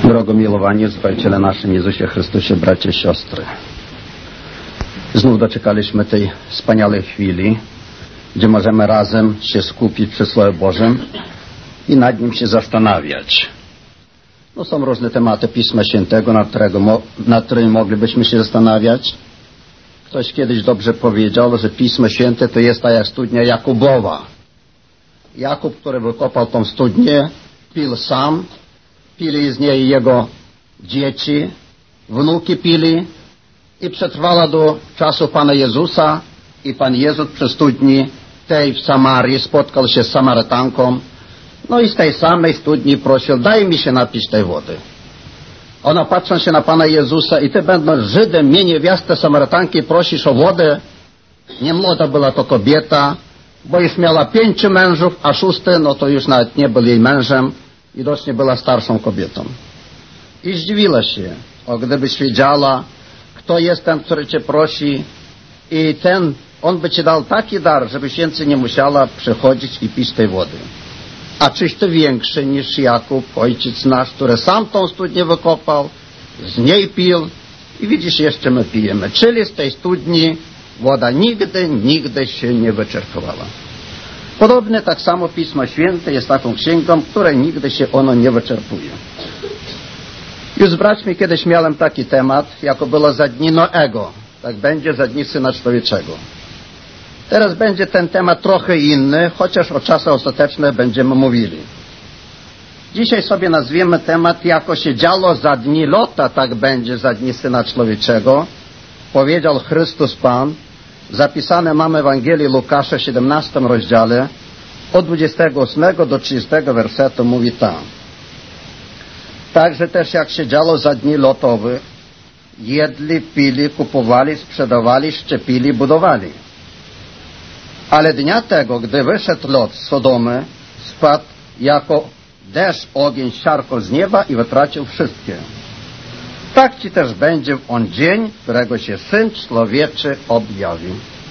Drogo milowani Zbawiciele naszym Jezusie Chrystusie, bracia i siostry. Znów doczekaliśmy tej wspaniałej chwili, gdzie możemy razem się skupić przy Słowie Bożym i nad nim się zastanawiać. No, są różne tematy Pisma Świętego, nad którymi moglibyśmy się zastanawiać. Ktoś kiedyś dobrze powiedział, że Pismo Święte to jest tak jak studnia Jakubowa. Jakub, który wykopał tą studnię, pił sam, pili z niej jego dzieci, wnuki pili i przetrwała do czasu Pana Jezusa i Pan Jezus przy studni tej w Samarii spotkał się z Samarytanką. No i z tej samej studni prosił, daj mi się napić tej wody. Ona patrząc się na Pana Jezusa i ty będąc Żydem, mnie niewiastę Samarytanki prosisz o wodę. Nie młoda była to kobieta, bo już miała 5 mężów, a 6, no to już nawet nie był jej mężem. Widocznie była starszą kobietą. I zdziwiła się, gdybyś wiedziała, kto jest ten, który cię prosi i on by ci dał taki dar, żebyś więcej nie musiała przychodzić i pić tej wody. A czyś ty większy niż Jakub, ojciec nasz, który sam tą studnię wykopał, z niej pił i widzisz, jeszcze my pijemy. Czyli z tej studni woda nigdy się nie wyczerpywała. Podobnie tak samo Pismo Święte jest taką księgą, której nigdy się ono nie wyczerpuje. Już z braćmi kiedyś miałem taki temat, jako było za dni Noego. Tak będzie za dni Syna Człowieczego. Teraz będzie ten temat trochę inny, chociaż o czasach ostatecznych będziemy mówili. Dzisiaj sobie nazwiemy temat, jako się działo za dni Lota, tak będzie za dni Syna Człowieczego. Powiedział Chrystus Pan. Zapisane mamy w Ewangelii Łukasza w 17 rozdziale od 28 do 30 wersetu mówi tam. Także też jak się działo za dni lotowych, jedli, pili, kupowali, sprzedawali, szczepili, budowali. Ale dnia tego, gdy wyszedł Lot z Sodomy, spadł jako deszcz, ogień, siarko z nieba i wytracił wszystkie. Tak ci też będzie w on dzień, którego się Syn Człowieczy objawi.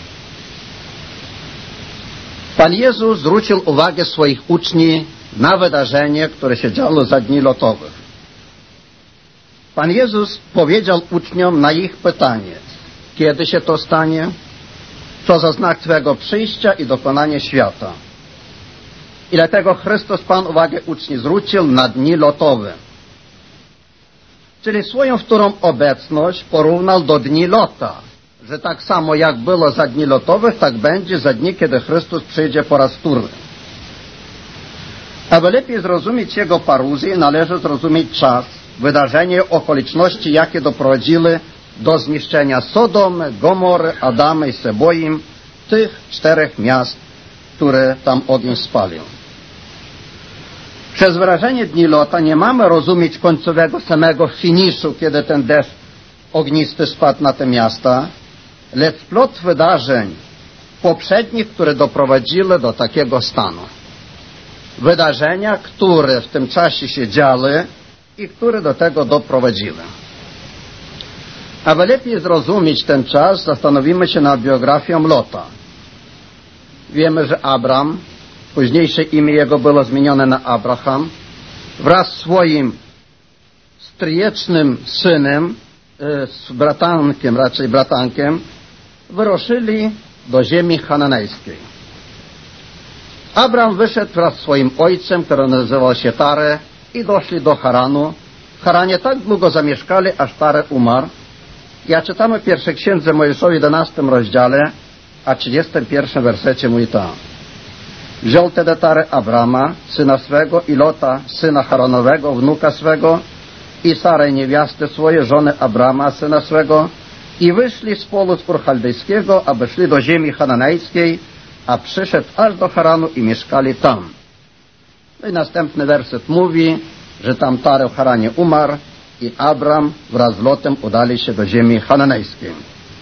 Pan Jezus zwrócił uwagę swoich uczniów na wydarzenie, które się działo za dni lotowych. Pan Jezus powiedział uczniom na ich pytanie, kiedy się to stanie, co za znak Twego przyjścia i dokonania świata. I dlatego Chrystus Pan uwagę uczniów zwrócił na dni lotowe. Czyli swoją wtórną obecność porównał do dni Lota, że tak samo jak było za dni lotowych, tak będzie za dni, kiedy Chrystus przyjdzie po raz wtórny. Aby lepiej zrozumieć Jego paruzję, należy zrozumieć czas, wydarzenie, okoliczności, jakie doprowadziły do zniszczenia Sodomy, Gomory, Adamy i Seboim, tych 4 miast, które tam ogień spalił. Przez wyrażenie dni Lota nie mamy rozumieć końcowego samego finiszu, kiedy ten deszcz ognisty spadł na te miasta, lecz plot wydarzeń poprzednich, które doprowadziły do takiego stanu. Wydarzenia, które w tym czasie się działy i które do tego doprowadziły. Aby lepiej zrozumieć ten czas, zastanowimy się nad biografią Lota. Wiemy, że Abram, późniejsze imię jego było zmienione na Abraham, wraz z swoim stryjecznym synem, z bratankiem, wyruszyli do ziemi chananejskiej. Abram wyszedł wraz z swoim ojcem, który nazywał się Tarę, i doszli do Haranu. W Haranie tak długo zamieszkali, aż Tarę umarł. Ja czytamy w pierwszej księdze Mojżeszowej 11 rozdziale, a 31 wersecie mówi tak. Wziął tedy Tarę Abrama, syna swego, i Lota, syna Haranowego, wnuka swego, i Sarę, niewiastę swoje, żonę Abrama, syna swego, i wyszli z polu z Ur Chaldejskiego, aby szli do ziemi chananejskiej, a przyszedł aż do Haranu i mieszkali tam. No i następny werset mówi, że tam Tarę w Haranie umarł i Abram wraz z Lotem udali się do ziemi chananejskiej.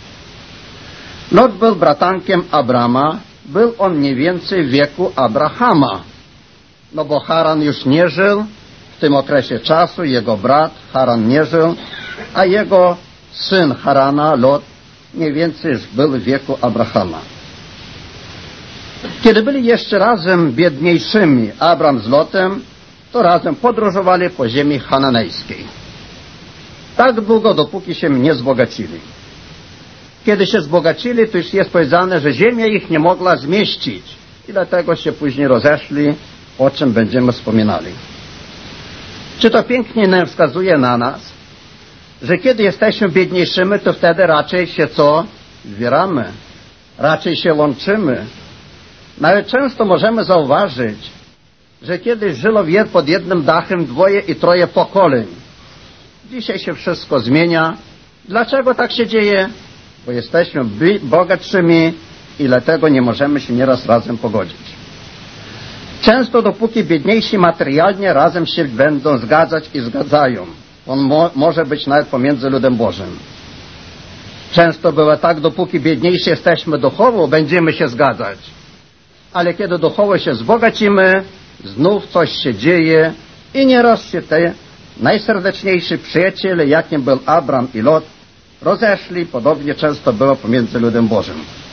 Lot był bratankiem Abrama, był on mniej więcej w wieku Abrahama, no bo Haran już nie żył w tym okresie czasu, jego brat Haran nie żył, a jego syn Harana, Lot, mniej więcej już był w wieku Abrahama. Kiedy byli jeszcze razem biedniejszymi, Abram z Lotem, to razem podróżowali po ziemi chananejskiej. Tak długo, dopóki się nie wzbogacili. Kiedy się wzbogacili, to już jest powiedziane, że ziemia ich nie mogła zmieścić i dlatego się później rozeszli, o czym będziemy wspominali. Czy to pięknie nam wskazuje na nas, że kiedy jesteśmy biedniejszymi, to wtedy raczej się co? Zbieramy, raczej się łączymy. Nawet często możemy zauważyć, że kiedyś żyło pod jednym dachem 2 i 3 pokoleń. Dzisiaj się wszystko zmienia. Dlaczego tak się dzieje? Bo jesteśmy bogatszymi i dlatego nie możemy się nieraz razem pogodzić. Często dopóki biedniejsi materialnie razem się będą zgadzać i zgadzają. On może być nawet pomiędzy ludem Bożym. Często bywa tak, dopóki biedniejsi jesteśmy duchowo, będziemy się zgadzać. Ale kiedy duchowo się wzbogacimy, znów coś się dzieje i nieraz się te najserdeczniejsi przyjaciele, jakim był Abram i Lot, rozeszli. Podobnie często było pomiędzy ludem Bożym.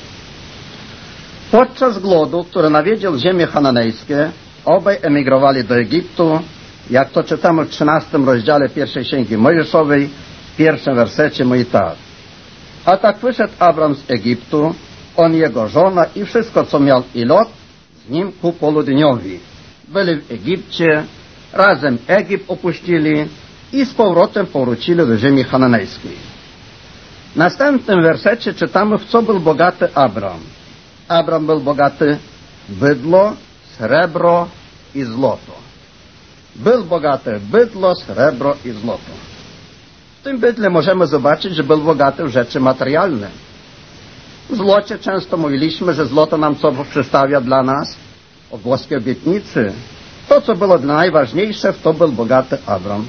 Podczas głodu, który nawiedził ziemię chananejskie, obaj emigrowali do Egiptu, jak to czytamy w 13 rozdziale pierwszej Księgi Mojżeszowej, w 1 wersecie mówi tak. A tak wyszedł Abram z Egiptu, on, jego żona i wszystko, co miał, i Lot z nim ku południowi. Byli w Egipcie, razem Egipt opuścili i z powrotem powrócili do ziemi chananejskiej. W następnym wersecie czytamy, w co był bogaty Abram. Abram był bogaty w bydło, srebro i złoto. Był bogaty w bydło, srebro i złoto. W tym bydle możemy zobaczyć, że był bogaty w rzeczy materialne. W złocie często mówiliśmy, że złoto nam co przedstawia dla nas? O boskiej obietnicy. To, co było najważniejsze, w to był bogaty Abram.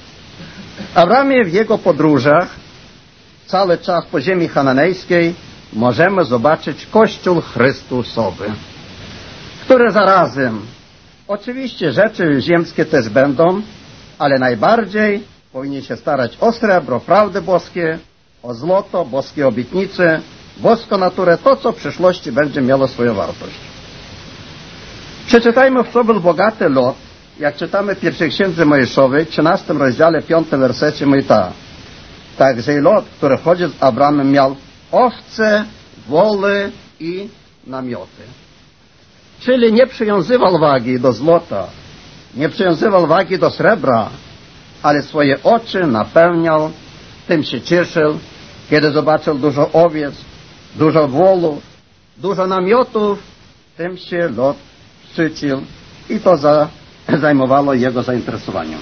Abramie w jego podróżach, cały czas po ziemi chananejskiej, możemy zobaczyć Kościół Chrystusowy, który zarazem, oczywiście rzeczy ziemskie też będą, ale najbardziej powinien się starać o srebro, prawdy boskie, o złoto, boskie obietnice, boską naturę, to, co w przyszłości będzie miało swoją wartość. Przeczytajmy, w co był bogaty Lot, jak czytamy w 1 Księdze Mojżeszowej, w 13 rozdziale, 5 wersecie, mówi tak. Także Lot, który chodził z Abramem, miał owce, woły i namioty. Czyli nie przywiązywał wagi do złota, nie przywiązywał wagi do srebra, ale swoje oczy napełniał, tym się cieszył, kiedy zobaczył dużo owiec, dużo wolów, dużo namiotów, tym się Lot szczycił i to zajmowało jego zainteresowaniem.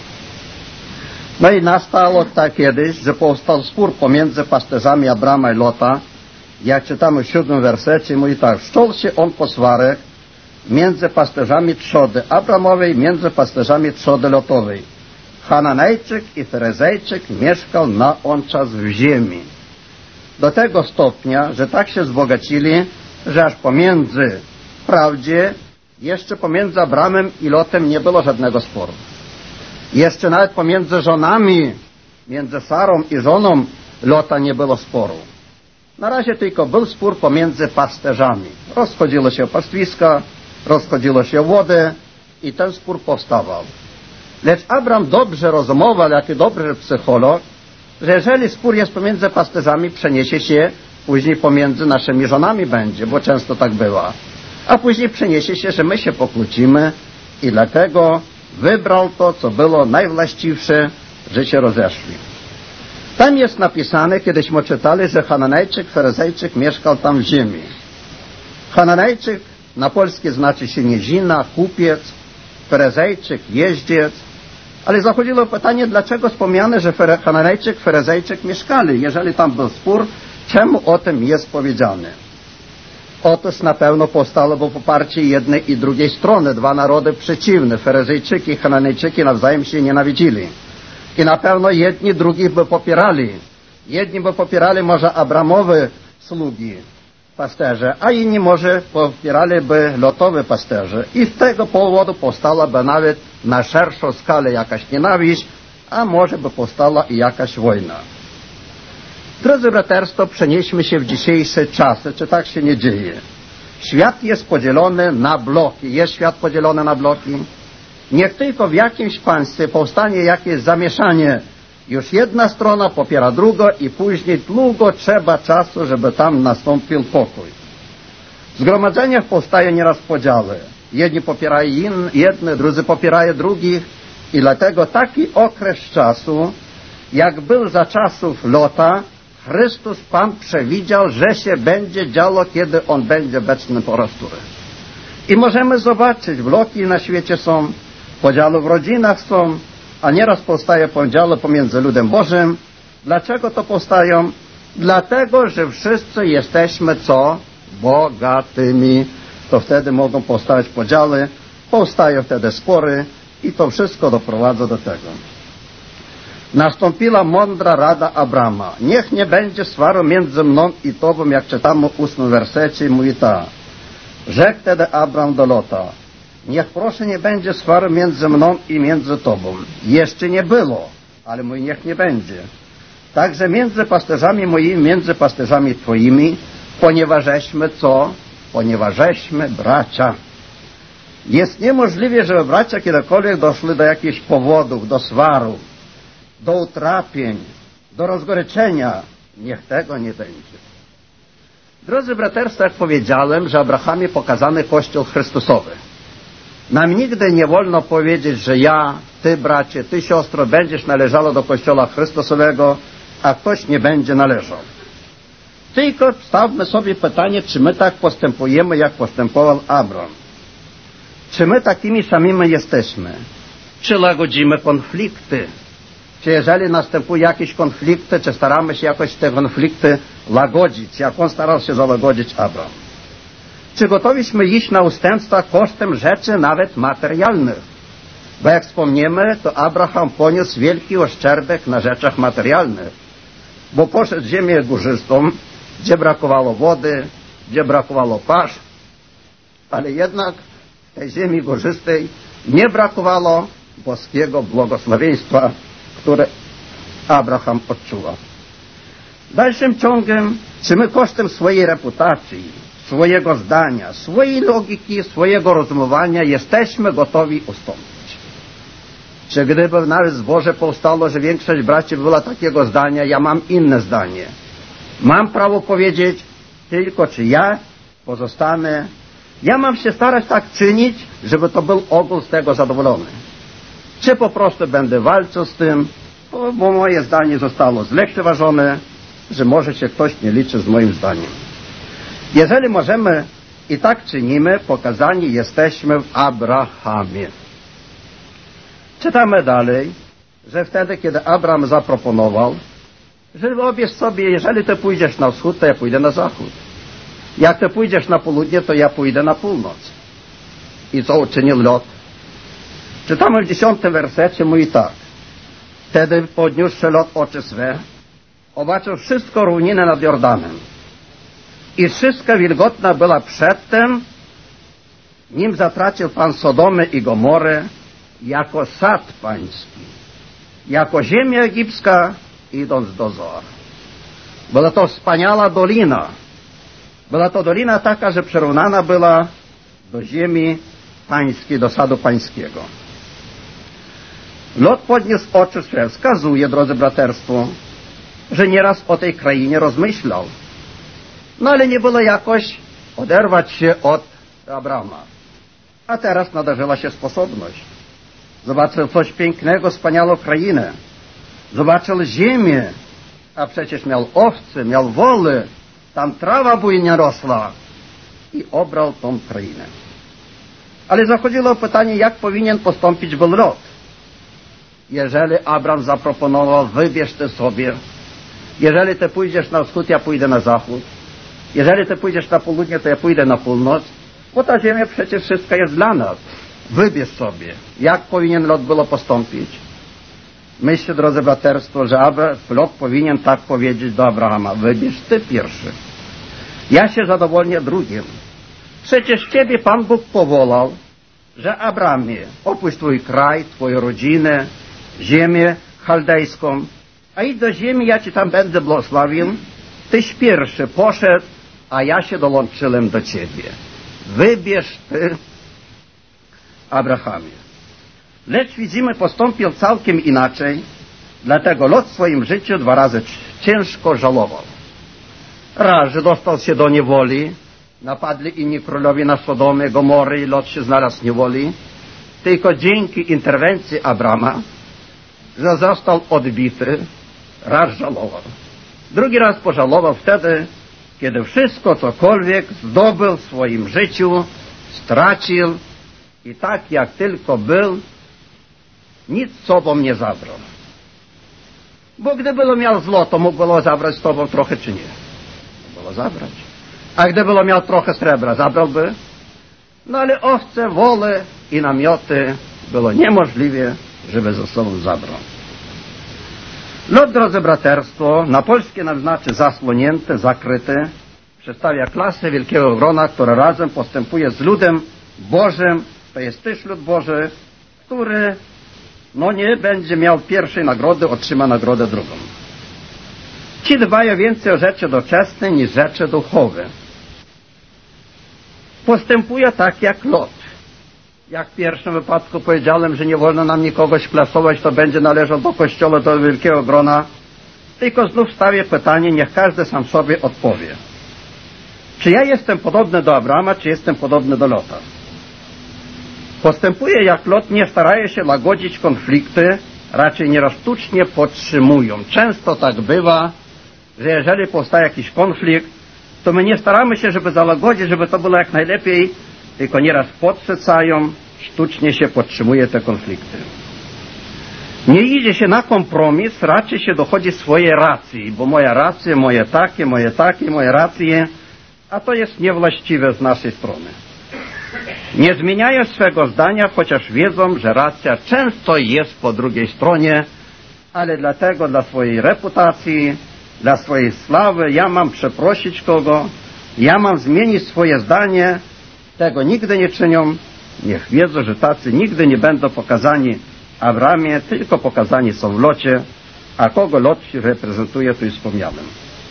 No i nastało tak kiedyś, że powstał spór pomiędzy pasterzami Abrama i Lota. Jak czytamy w 7 wersecie, mówi tak. Wszczął się on poswarek między pasterzami trzody Abramowej, między pasterzami trzody Lotowej. Chananejczyk i Ferezejczyk mieszkał na on czas w ziemi. Do tego stopnia, że tak się wzbogacili, że aż pomiędzy, wprawdzie, jeszcze pomiędzy Abramem i Lotem nie było żadnego sporu. Jeszcze nawet pomiędzy żonami, między Sarą i żoną Lota nie było sporu. Na razie tylko był spór pomiędzy pasterzami. Rozchodziło się o pastwiska, rozchodziło się o wodę i ten spór powstawał. Lecz Abram dobrze rozumował, jak i dobry psycholog, że jeżeli spór jest pomiędzy pasterzami, przeniesie się później pomiędzy naszymi żonami będzie, bo często tak bywa. A później przeniesie się, że my się pokłócimy i dlatego wybrał to, co było najwłaściwsze, że się rozeszli. Tam jest napisane, kiedyśmy czytali, że Chananejczyk, Ferezejczyk mieszkał tam w ziemi. Chananejczyk na polskie znaczy się nizina, kupiec, Ferezejczyk, jeździec. Ale zachodziło pytanie, dlaczego wspomniane, że Chananejczyk, Ferezejczyk mieszkali, jeżeli tam był spór, czemu o tym jest powiedziane? Otóż na pewno powstało bo poparcie jednej i drugiej strony, dwa narody przeciwne, Ferezejczyki i Chananejczyki nawzajem się nienawidzili. I na pewno jedni drugich by popierali. Jedni by popierali może Abramowe sługi, pasterze, a inni może popieraliby Lotowe pasterze. I z tego powodu powstałaby nawet na szerszą skalę jakaś nienawiść, a może by powstała i jakaś wojna. Drodzy braterstwo, przenieśmy się w dzisiejsze czasy, czy tak się nie dzieje. Świat jest podzielony na bloki. Jest świat podzielony na bloki? Niech tylko w jakimś państwie powstanie jakieś zamieszanie, już jedna strona popiera drugą i później długo trzeba czasu, żeby tam nastąpił pokój. W zgromadzeniach powstają nieraz podziały. Jedni popierają jedne, drudzy popierają drugich i dlatego taki okres czasu, jak był za czasów Lota, Chrystus Pan przewidział, że się będzie działo, kiedy On będzie obecny po raz wtóry. I możemy zobaczyć, bloki na świecie są, podziały w rodzinach są, a nieraz powstaje podziały pomiędzy ludem Bożym. Dlaczego to powstają? Dlatego, że wszyscy jesteśmy co? Bogatymi. To wtedy mogą powstać podziały, powstają wtedy spory i to wszystko doprowadza do tego. Nastąpiła mądra rada Abrama. Niech nie będzie swaru między mną i tobą, jak czytamy w 8 wersecie, mówi tak. Rzekł wtedy Abram do Lota. Niech proszę nie będzie swaru między mną i między tobą. Jeszcze nie było, ale mój niech nie będzie. Także między pasterzami moimi, między pasterzami twoimi, ponieważeśmy co? Ponieważeśmy bracia. Jest niemożliwe, żeby bracia kiedykolwiek doszli do jakichś powodów, do swarów, do utrapień, do rozgoryczenia. Niech tego nie będzie. Drodzy braterstwo, jak powiedziałem, że Abrahamie pokazany Kościół Chrystusowy. Nam nigdy nie wolno powiedzieć, że ja, ty bracie, ty siostro, będziesz należało do Kościoła Chrystusowego, a ktoś nie będzie należał. Tylko stawmy sobie pytanie, czy my tak postępujemy, jak postępował Abram. Czy my takimi samymi jesteśmy? Czy łagodzimy konflikty? Czy jeżeli następują jakieś konflikty, czy staramy się jakoś te konflikty łagodzić, jak on starał się załagodzić Abram? Czy gotowiśmy iść na ustępstwa kosztem rzeczy nawet materialnych? Bo jak wspomniemy, to Abraham poniósł wielki oszczędek na rzeczach materialnych. Bo poszedł w ziemię górzystą, gdzie brakowało wody, gdzie brakowało pasz, ale jednak w tej ziemi górzystej nie brakowało boskiego błogosławieństwa, które Abraham odczuwał. Dalszym ciągiem, czy my kosztem swojej reputacji, swojego zdania, swojej logiki, swojego rozumowania jesteśmy gotowi ustąpić? Czy gdyby nawet z Boże powstało, że większość braci była takiego zdania, ja mam inne zdanie, mam prawo powiedzieć tylko, czy ja pozostanę, ja mam się starać tak czynić, żeby to był ogół z tego zadowolony. Czy po prostu będę walczył z tym, bo moje zdanie zostało zlekceważone, że może się ktoś nie liczy z moim zdaniem. Jeżeli możemy i tak czynimy, pokazani jesteśmy w Abrahamie. Czytamy dalej, że wtedy, kiedy Abraham zaproponował, że wyobraź sobie, jeżeli ty pójdziesz na wschód, to ja pójdę na zachód. Jak ty pójdziesz na południe, to ja pójdę na północ. I co uczynił Lot? Czytamy w 10 wersecie, mówi tak. Wtedy podniósłszy Lot oczy swe, zobaczył wszystko równinę nad Jordanem. I wszystka wilgotna była przedtem, nim zatracił Pan Sodomę i Gomorę, jako sad pański, jako ziemia egipska, idąc do Zoar. Była to wspaniała dolina. Była to dolina taka, że przyrównana była do ziemi pańskiej, do sadu pańskiego. Lot podniósł oczy swe, wskazuje, drodzy braterstwo, że nieraz o tej krainie rozmyślał. No ale nie było jakoś oderwać się od Abrama. A teraz nadarzyła się sposobność. Zobaczył coś pięknego, wspaniałą krainę. Zobaczył ziemię, a przecież miał owce, miał woły, tam trawa bujnie rosła i obrał tą krainę. Ale zachodziło pytanie, jak powinien postąpić był Lot. Jeżeli Abram zaproponował, wybierz ty sobie, jeżeli ty pójdziesz na wschód, ja pójdę na zachód, jeżeli ty pójdziesz na południe, to ja pójdę na północ, bo ta ziemia przecież wszystko jest dla nas. Wybierz sobie, jak powinien Lot było postąpić. Myślę, drodzy braterstwo, że Lot powinien tak powiedzieć do Abrahama, wybierz ty pierwszy. Ja się zadowolnię drugim. Przecież ciebie Pan Bóg powołał, że Abramie, opuść twój kraj, twoją rodzinę, ziemię chaldejską, a idź do ziemi, ja ci tam będę błogosławił. Tyś pierwszy poszedł, a ja się dołączyłem do ciebie. Wybierz ty, Abrahamie. Lecz widzimy, postąpił całkiem inaczej, dlatego Lot w swoim życiu 2 razy ciężko żałował. Raz, że dostał się do niewoli, napadli inni królowie na Sodomę, Gomory i Lot się znalazł w niewoli, tylko dzięki interwencji Abrama, że został odbity, raz żałował. Drugi raz pożałował wtedy, kiedy wszystko, cokolwiek zdobył w swoim życiu, stracił i tak jak tylko był, nic z sobą nie zabrał. Bo gdyby miał złoto, mógł było zabrać z sobą trochę czy nie? Mógł było zabrać. A gdyby miał trochę srebra, zabrałby? No ale owce, wole i namioty było niemożliwe, żeby ze sobą zabrał. Lot, drodzy braterstwo, na polskie nam znaczy zasłonięte, zakryte, przedstawia klasę wielkiego grona, które razem postępuje z ludem Bożym, to jest też lud Boży, który nie będzie miał pierwszej nagrody, otrzyma nagrodę drugą. Ci dbają więcej o rzeczy doczesne niż rzeczy duchowe. Postępuje tak jak Lot. Jak w pierwszym wypadku powiedziałem, że nie wolno nam nikogo szklasować, to będzie należał do kościoła, do wielkiego grona. Tylko znów stawię pytanie, niech każdy sam sobie odpowie. Czy ja jestem podobny do Abrama, czy jestem podobny do Lota? Postępuje jak Lot, nie staraje się łagodzić konflikty, raczej nieraz sztucznie podtrzymują. Często tak bywa, że jeżeli powstaje jakiś konflikt, to my nie staramy się, żeby załagodzić, żeby to było jak najlepiej, tylko nieraz podsycają, sztucznie się podtrzymuje te konflikty. Nie idzie się na kompromis, raczej się dochodzi swojej racji, bo moja racja, moje takie, moje racje, a to jest niewłaściwe z naszej strony. Nie zmieniają swego zdania, chociaż wiedzą, że racja często jest po drugiej stronie, ale dlatego dla swojej reputacji, dla swojej sławy, ja mam przeprosić kogo, ja mam zmienić swoje zdanie, tego nigdy nie czynią. Niech wiedzą, że tacy nigdy nie będą pokazani Abramie, tylko pokazani są w Locie, a kogo Lot reprezentuje, tu już wspomniałem.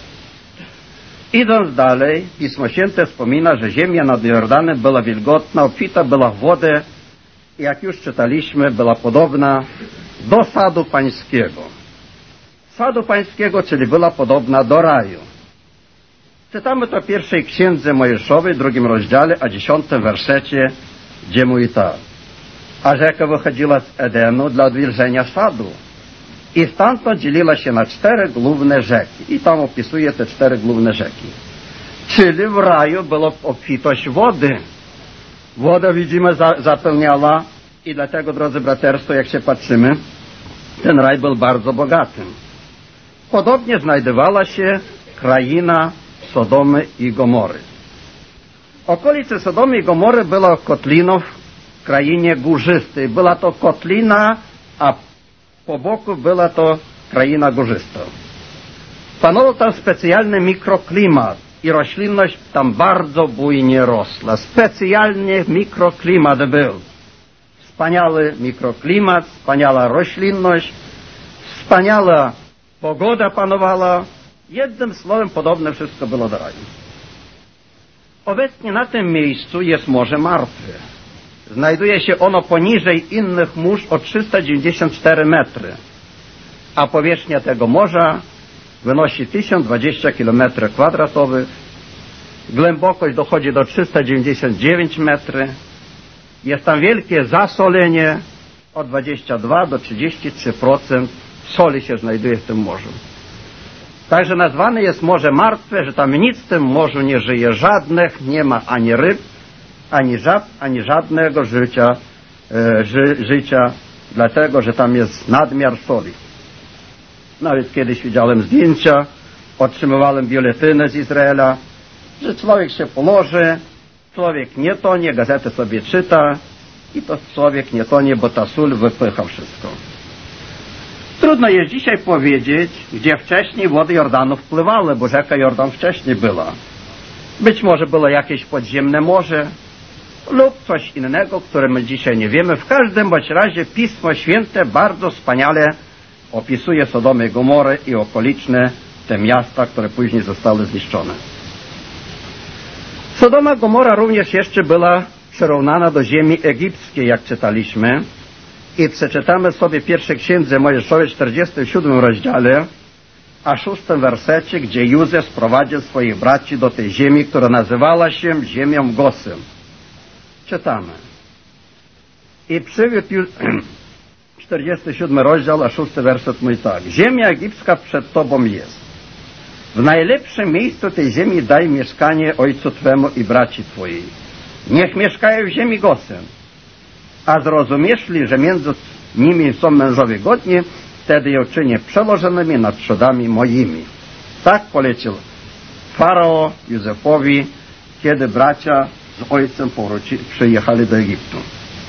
Idąc dalej, Pismo Święte wspomina, że ziemia nad Jordanem była wilgotna, obfita była w wodę i jak już czytaliśmy, była podobna do sadu pańskiego. Sadu pańskiego, czyli była podobna do raju. Czytamy to w pierwszej księdze Mojżeszowej, 2 rozdziale, a 10 wersecie, gdzie mówi tak. A rzeka wychodziła z Edenu dla odwilżenia sadu i stamtąd dzieliła się na 4 główne rzeki. I tam opisuje te 4 główne rzeki. Czyli w raju była obfitość wody. Woda, widzimy, zapełniała i dlatego, drodzy braterstwo, jak się patrzymy, ten raj był bardzo bogatym. Podobnie znajdowała się kraina Sodomy i Gomory. Okolice Sodomy i Gomory była kotliną w krainie górzystej. Była to kotlina, a po boku była to kraina górzysta. Panował tam specjalny mikroklimat i roślinność tam bardzo bujnie rosła. Specjalnie mikroklimat był. Wspaniały mikroklimat, wspaniała roślinność, wspaniała pogoda panowała. Jednym słowem podobne wszystko było do raju. Obecnie na tym miejscu jest Morze Martwe. Znajduje się ono poniżej innych mórz o 394 metry, a powierzchnia tego morza wynosi 1020 km². Głębokość dochodzi do 399 metry. Jest tam wielkie zasolenie, od 22 do 33% soli się znajduje w tym morzu. Także nazwane jest Morze Martwe, że tam nic w tym morzu nie żyje, żadnych, nie ma ani ryb, ani żab, ani żadnego życia, dlatego, że tam jest nadmiar soli. Nawet kiedyś widziałem zdjęcia, otrzymywałem biuletyny z Izraela, że człowiek się położy, człowiek nie tonie, gazetę sobie czyta i to człowiek nie tonie, bo ta sól wypycha wszystko. Trudno jest dzisiaj powiedzieć, gdzie wcześniej wody Jordanu wpływały, bo rzeka Jordan wcześniej była. Być może było jakieś podziemne morze lub coś innego, które my dzisiaj nie wiemy. W każdym bądź razie Pismo Święte bardzo wspaniale opisuje Sodomę i Gomorę i okoliczne te miasta, które później zostały zniszczone. Sodoma i Gomora również jeszcze była przyrównana do ziemi egipskiej, jak czytaliśmy. I przeczytamy sobie pierwsze księdze Mojżeszowej, 47 rozdziale, a 6 wersecie, gdzie Józef sprowadził swoich braci do tej ziemi, która nazywała się ziemią Gosem. Czytamy. I przywiódł 47 rozdział, a 6 werset mówi tak. Ziemia egipska przed Tobą jest. W najlepszym miejscu tej ziemi daj mieszkanie ojcu Twemu i braci Twojej. Niech mieszkają w ziemi Gosem. A zrozumiesz li, że między nimi są mężowie godni, wtedy je uczynię przełożonymi nad trzodami moimi. Tak polecił Farao Józefowi, kiedy bracia z ojcem przyjechali do Egiptu.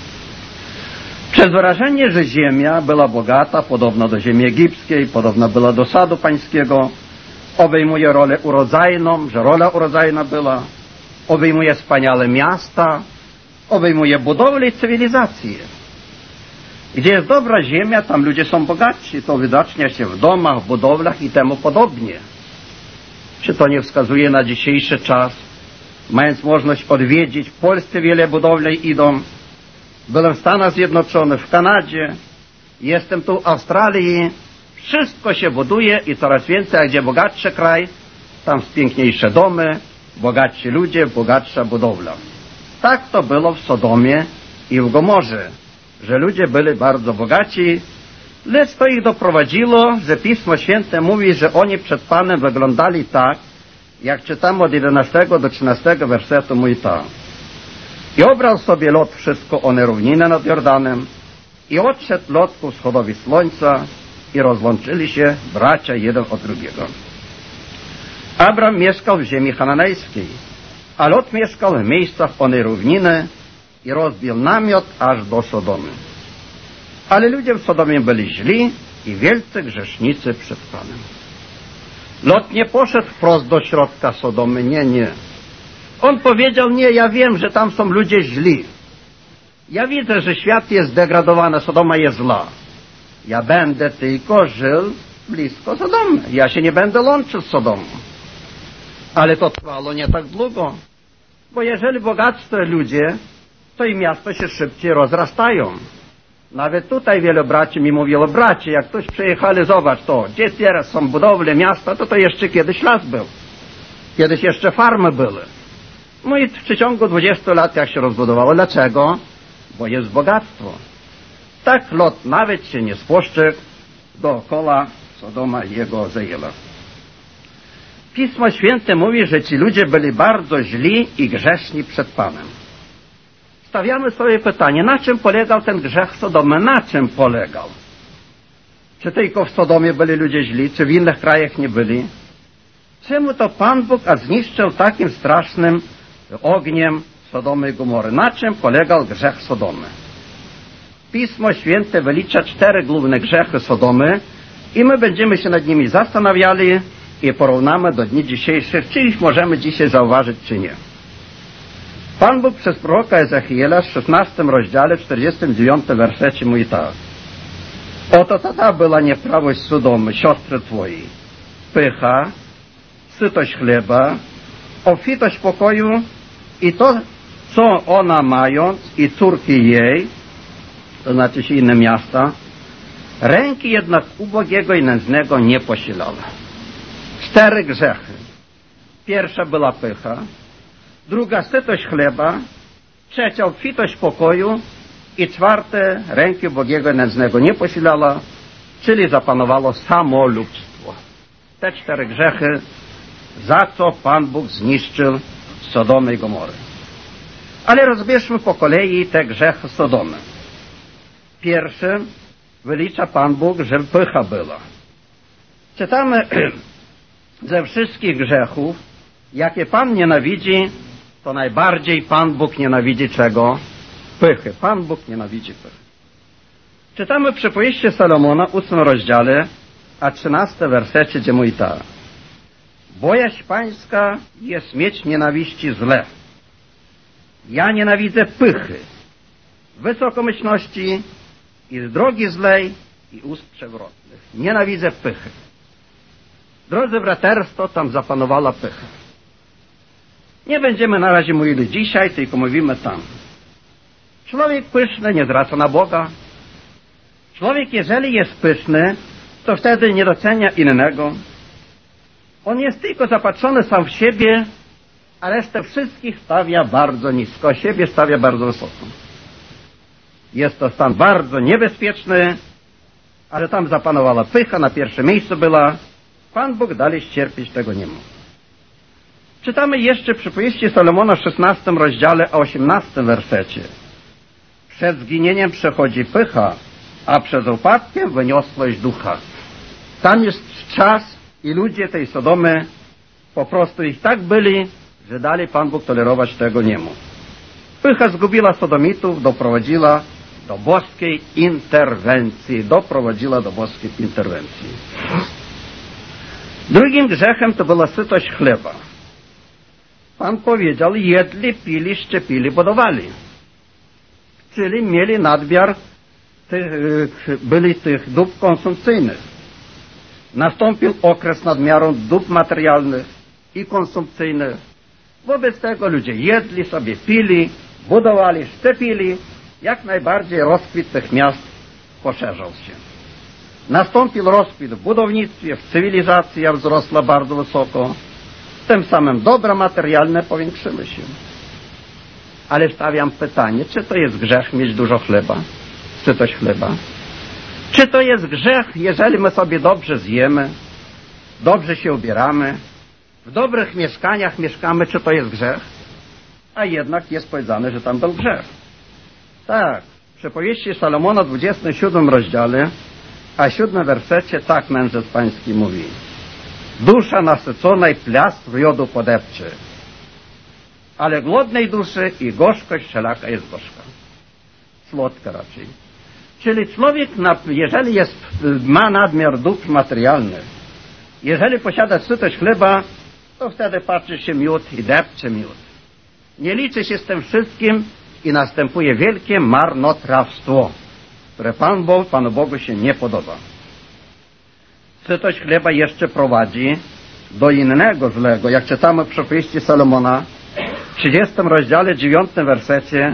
Przez wrażenie, że ziemia była bogata, podobna do ziemi egipskiej, podobna była do sadu pańskiego, obejmuje rolę urodzajną, że rola urodzajna była, obejmuje wspaniałe miasta, obejmuje budowlę i cywilizację. Gdzie jest dobra ziemia, tam ludzie są bogatsi, to uwidacznia się w domach, budowlach i temu podobnie. Czy to nie wskazuje na dzisiejszy czas? Mając możliwość odwiedzić, w Polsce wiele budowli idą. Byłem w Stanach Zjednoczonych, w Kanadzie, jestem tu w Australii. Wszystko się buduje i coraz więcej, a gdzie bogatszy kraj, tam piękniejsze domy, bogatsi ludzie, bogatsza budowla. Tak to było w Sodomie i w Gomorze, że ludzie byli bardzo bogaci, lecz to ich doprowadziło, że Pismo Święte mówi, że oni przed Panem wyglądali tak, jak czytamy od 11 do 13 wersetu, mówi tak. I obrał sobie Lot wszystko one równinę nad Jordanem i odszedł Lot ku wschodowi słońca i rozłączyli się bracia jeden od drugiego. Abram mieszkał w ziemi chananejskiej, a Lot mieszkał w miejscach one równiny i rozbił namiot aż do Sodomy. Ale ludzie w Sodomie byli źli i wielcy grzesznicy przed Panem. Lot nie poszedł wprost do środka Sodomy, nie. On powiedział, nie, ja wiem, że tam są ludzie źli. Ja widzę, że świat jest zdegradowany, Sodoma jest zła. Ja będę tylko żył blisko Sodomy. Ja się nie będę łączył z Sodomą. Ale to trwało nie tak długo. Bo jeżeli bogatsze ludzie, to i miasto się szybciej rozrastają. Nawet tutaj wielu braci mi mówiło, bracie, jak ktoś przyjechali, zobacz to, gdzie teraz są budowle miasta, to jeszcze kiedyś las był. Kiedyś jeszcze farmy były. No i w przeciągu 20 lat jak się rozbudowało. Dlaczego? Bo jest bogactwo. Tak Lot nawet się nie spostrzegł, dookoła Sodoma jego zajęła. Pismo Święte mówi, że ci ludzie byli bardzo źli i grzeszni przed Panem. Stawiamy sobie pytanie, na czym polegał ten grzech Sodomy? Na czym polegał? Czy tylko w Sodomie byli ludzie źli, czy w innych krajach nie byli? Czemu to Pan Bóg zniszczył takim strasznym ogniem Sodomy i Gomory? Na czym polegał grzech Sodomy? Pismo Święte wylicza 4 główne grzechy Sodomy i my będziemy się nad nimi zastanawiali i porównamy do dni dzisiejszych, czy ich możemy dzisiaj zauważyć, czy nie. Pan Bóg przez proroka Ezechiela w 16 rozdziale, 49 wersecie mówi tak. Oto ta była nieprawość Sodomy, siostry twojej, pycha, sytość chleba, obfitość pokoju i to, co ona mając i córki jej, to znaczy się inne miasta, ręki jednak ubogiego i nędznego nie posilała. 4 grzechy. Pierwsza była pycha, druga sytość chleba, trzecia obfitość pokoju i 4 ręki ubogiego i nędznego nie posilała, czyli zapanowało samolubstwo. Te 4 grzechy, za co Pan Bóg zniszczył Sodomę i Gomorę. Ale rozbierzmy po kolei te grzechy Sodomy. Pierwszy wylicza Pan Bóg, że pycha była. Czytamy ze wszystkich grzechów, jakie Pan nienawidzi, to najbardziej Pan Bóg nienawidzi czego? Pychy. Pan Bóg nienawidzi pychy. Czytamy przypowieści Salomona w 8 rozdziale, a 13 wersecie, gdzie mówi tak. Bojaźń pańska jest mieć nienawiści zle. Ja nienawidzę pychy, wysokomyślności i z drogi zlej i ust przewrotnych. Nienawidzę pychy. Drodzy braterstwo, tam zapanowała pycha. Nie będziemy na razie mówili dzisiaj, tylko mówimy tam. Człowiek pyszny nie zwraca na Boga. Człowiek, jeżeli jest pyszny, to wtedy nie docenia innego. On jest tylko zapatrzony sam w siebie, a resztę wszystkich stawia bardzo nisko, siebie stawia bardzo wysoko. Jest to stan bardzo niebezpieczny, ale tam zapanowała pycha, na pierwszym miejscu była. Pan Bóg dalej ścierpieć tego nie mógł. Czytamy jeszcze przy powieści Salomona w 16 rozdziale, a 18 wersecie. Przed zginieniem przechodzi pycha, a przed upadkiem wyniosłość ducha. Tam jest czas i ludzie tej Sodomy po prostu ich tak byli, że dalej Pan Bóg tolerować tego nie mógł. Pycha zgubiła Sodomitów, doprowadziła do boskiej interwencji. Drugim grzechem to była sytość chleba. Pan powiedział, jedli, pili, szczepili, budowali. Czyli mieli nadmiar tych dóbr konsumpcyjnych. Nastąpił okres nadmiaru dóbr materialnych i konsumpcyjnych. Wobec tego ludzie jedli sobie, pili, budowali, szczepili. Jak najbardziej rozkwit tych miast poszerzał się. Nastąpił rozkwit w budownictwie, w cywilizacji wzrosła bardzo wysoko. Tym samym dobra materialne powiększyły się. Ale stawiam pytanie, czy to jest grzech mieć dużo chleba? Sytość chleba? Czy to jest grzech, jeżeli my sobie dobrze zjemy, dobrze się ubieramy, w dobrych mieszkaniach mieszkamy, czy to jest grzech? A jednak jest powiedziane, że tam był grzech. Tak, w przypowieści Salomona w 27 rozdziale, a 7 wersecie tak mędrzec pański mówi. Dusza nasyconej plastr jodu podepczy, ale głodnej duszy i gorzkość wszelaka jest gorzka. Słodka raczej. Czyli człowiek, jeżeli ma nadmiar dóbr materialnych, jeżeli posiada sytość chleba, to wtedy patrzy się miód i depcze miód. Nie liczy się z tym wszystkim i następuje wielkie marnotrawstwo, które Panu Bogu się nie podoba. Sytość chleba jeszcze prowadzi do innego złego, jak czytamy w przypowieści Salomona w 30 rozdziale 9 wersecie,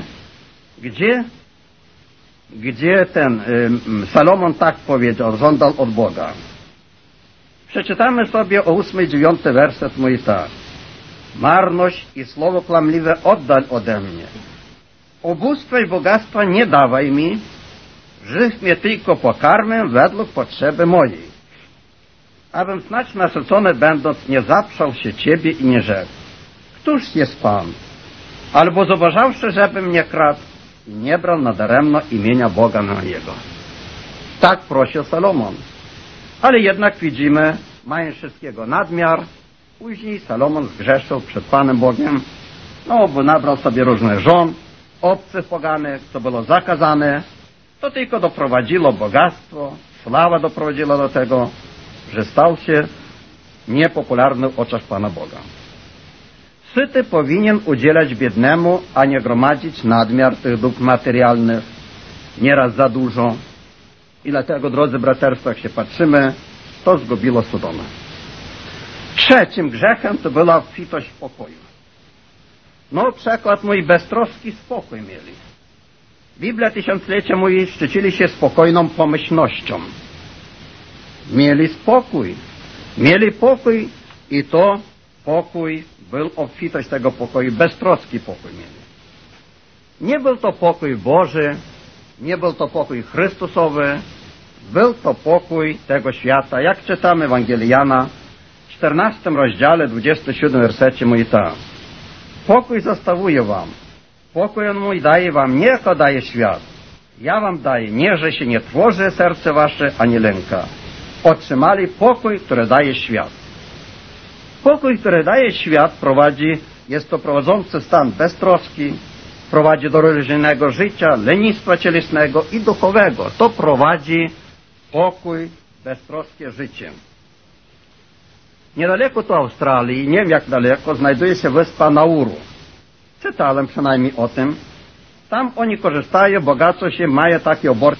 gdzie ten Salomon tak powiedział, żądał od Boga. Przeczytamy sobie o 8 i 9 werset, mówi tak. Marność i słowo kłamliwe oddal ode mnie. Ubóstwa i bogactwa nie dawaj mi, żyw mnie tylko pokarmem według potrzeby mojej. Abym snać nasycony będąc nie zaprzał się Ciebie i nie rzekł. Któż jest Pan? Albo zobaczawszy, żebym nie kradł i nie brał nadaremno imienia Boga mojego. Tak prosił Salomon. Ale jednak widzimy, mając wszystkiego nadmiar, później Salomon zgrzeszył przed Panem Bogiem, bo nabrał sobie różnych żon, obcych poganych, co było zakazane. To tylko doprowadziło bogactwo, sława doprowadziła do tego, że stał się niepopularny w oczach Pana Boga. Syty powinien udzielać biednemu, a nie gromadzić nadmiar tych dóbr materialnych, nieraz za dużo. I dlatego, drodzy braterstwo, jak się patrzymy, to zgubiło Sodomę. Trzecim grzechem to była obfitość pokoju. Przykład mój beztroski spokój mieli. Biblia tysiąclecia mówi, szczycili się spokojną pomyślnością. Mieli pokój i to pokój był obfitość tego pokoju, beztroski pokój mieli. Nie był to pokój Boży, nie był to pokój Chrystusowy, był to pokój tego świata. Jak czytamy Ewangelii Jana w 14 rozdziale, 27 wersecie mówi tak. Pokój zostawię wam, pokój on mój daje wam, nie jako daje świat. Ja wam daję, niechże się nie trwoży serce wasze, ani lęka. Otrzymali pokój, który daje świat. Pokój, który daje świat, jest to prowadzący stan beztroski, prowadzi do religijnego życia, lenistwa cielesnego i duchowego. To prowadzi pokój, beztroskie życie. Niedaleko to Australii, nie wiem jak daleko, znajduje się wyspa Nauru. Czytałem przynajmniej o tym. Tam oni korzystają, bogacą się, mają takie oborki.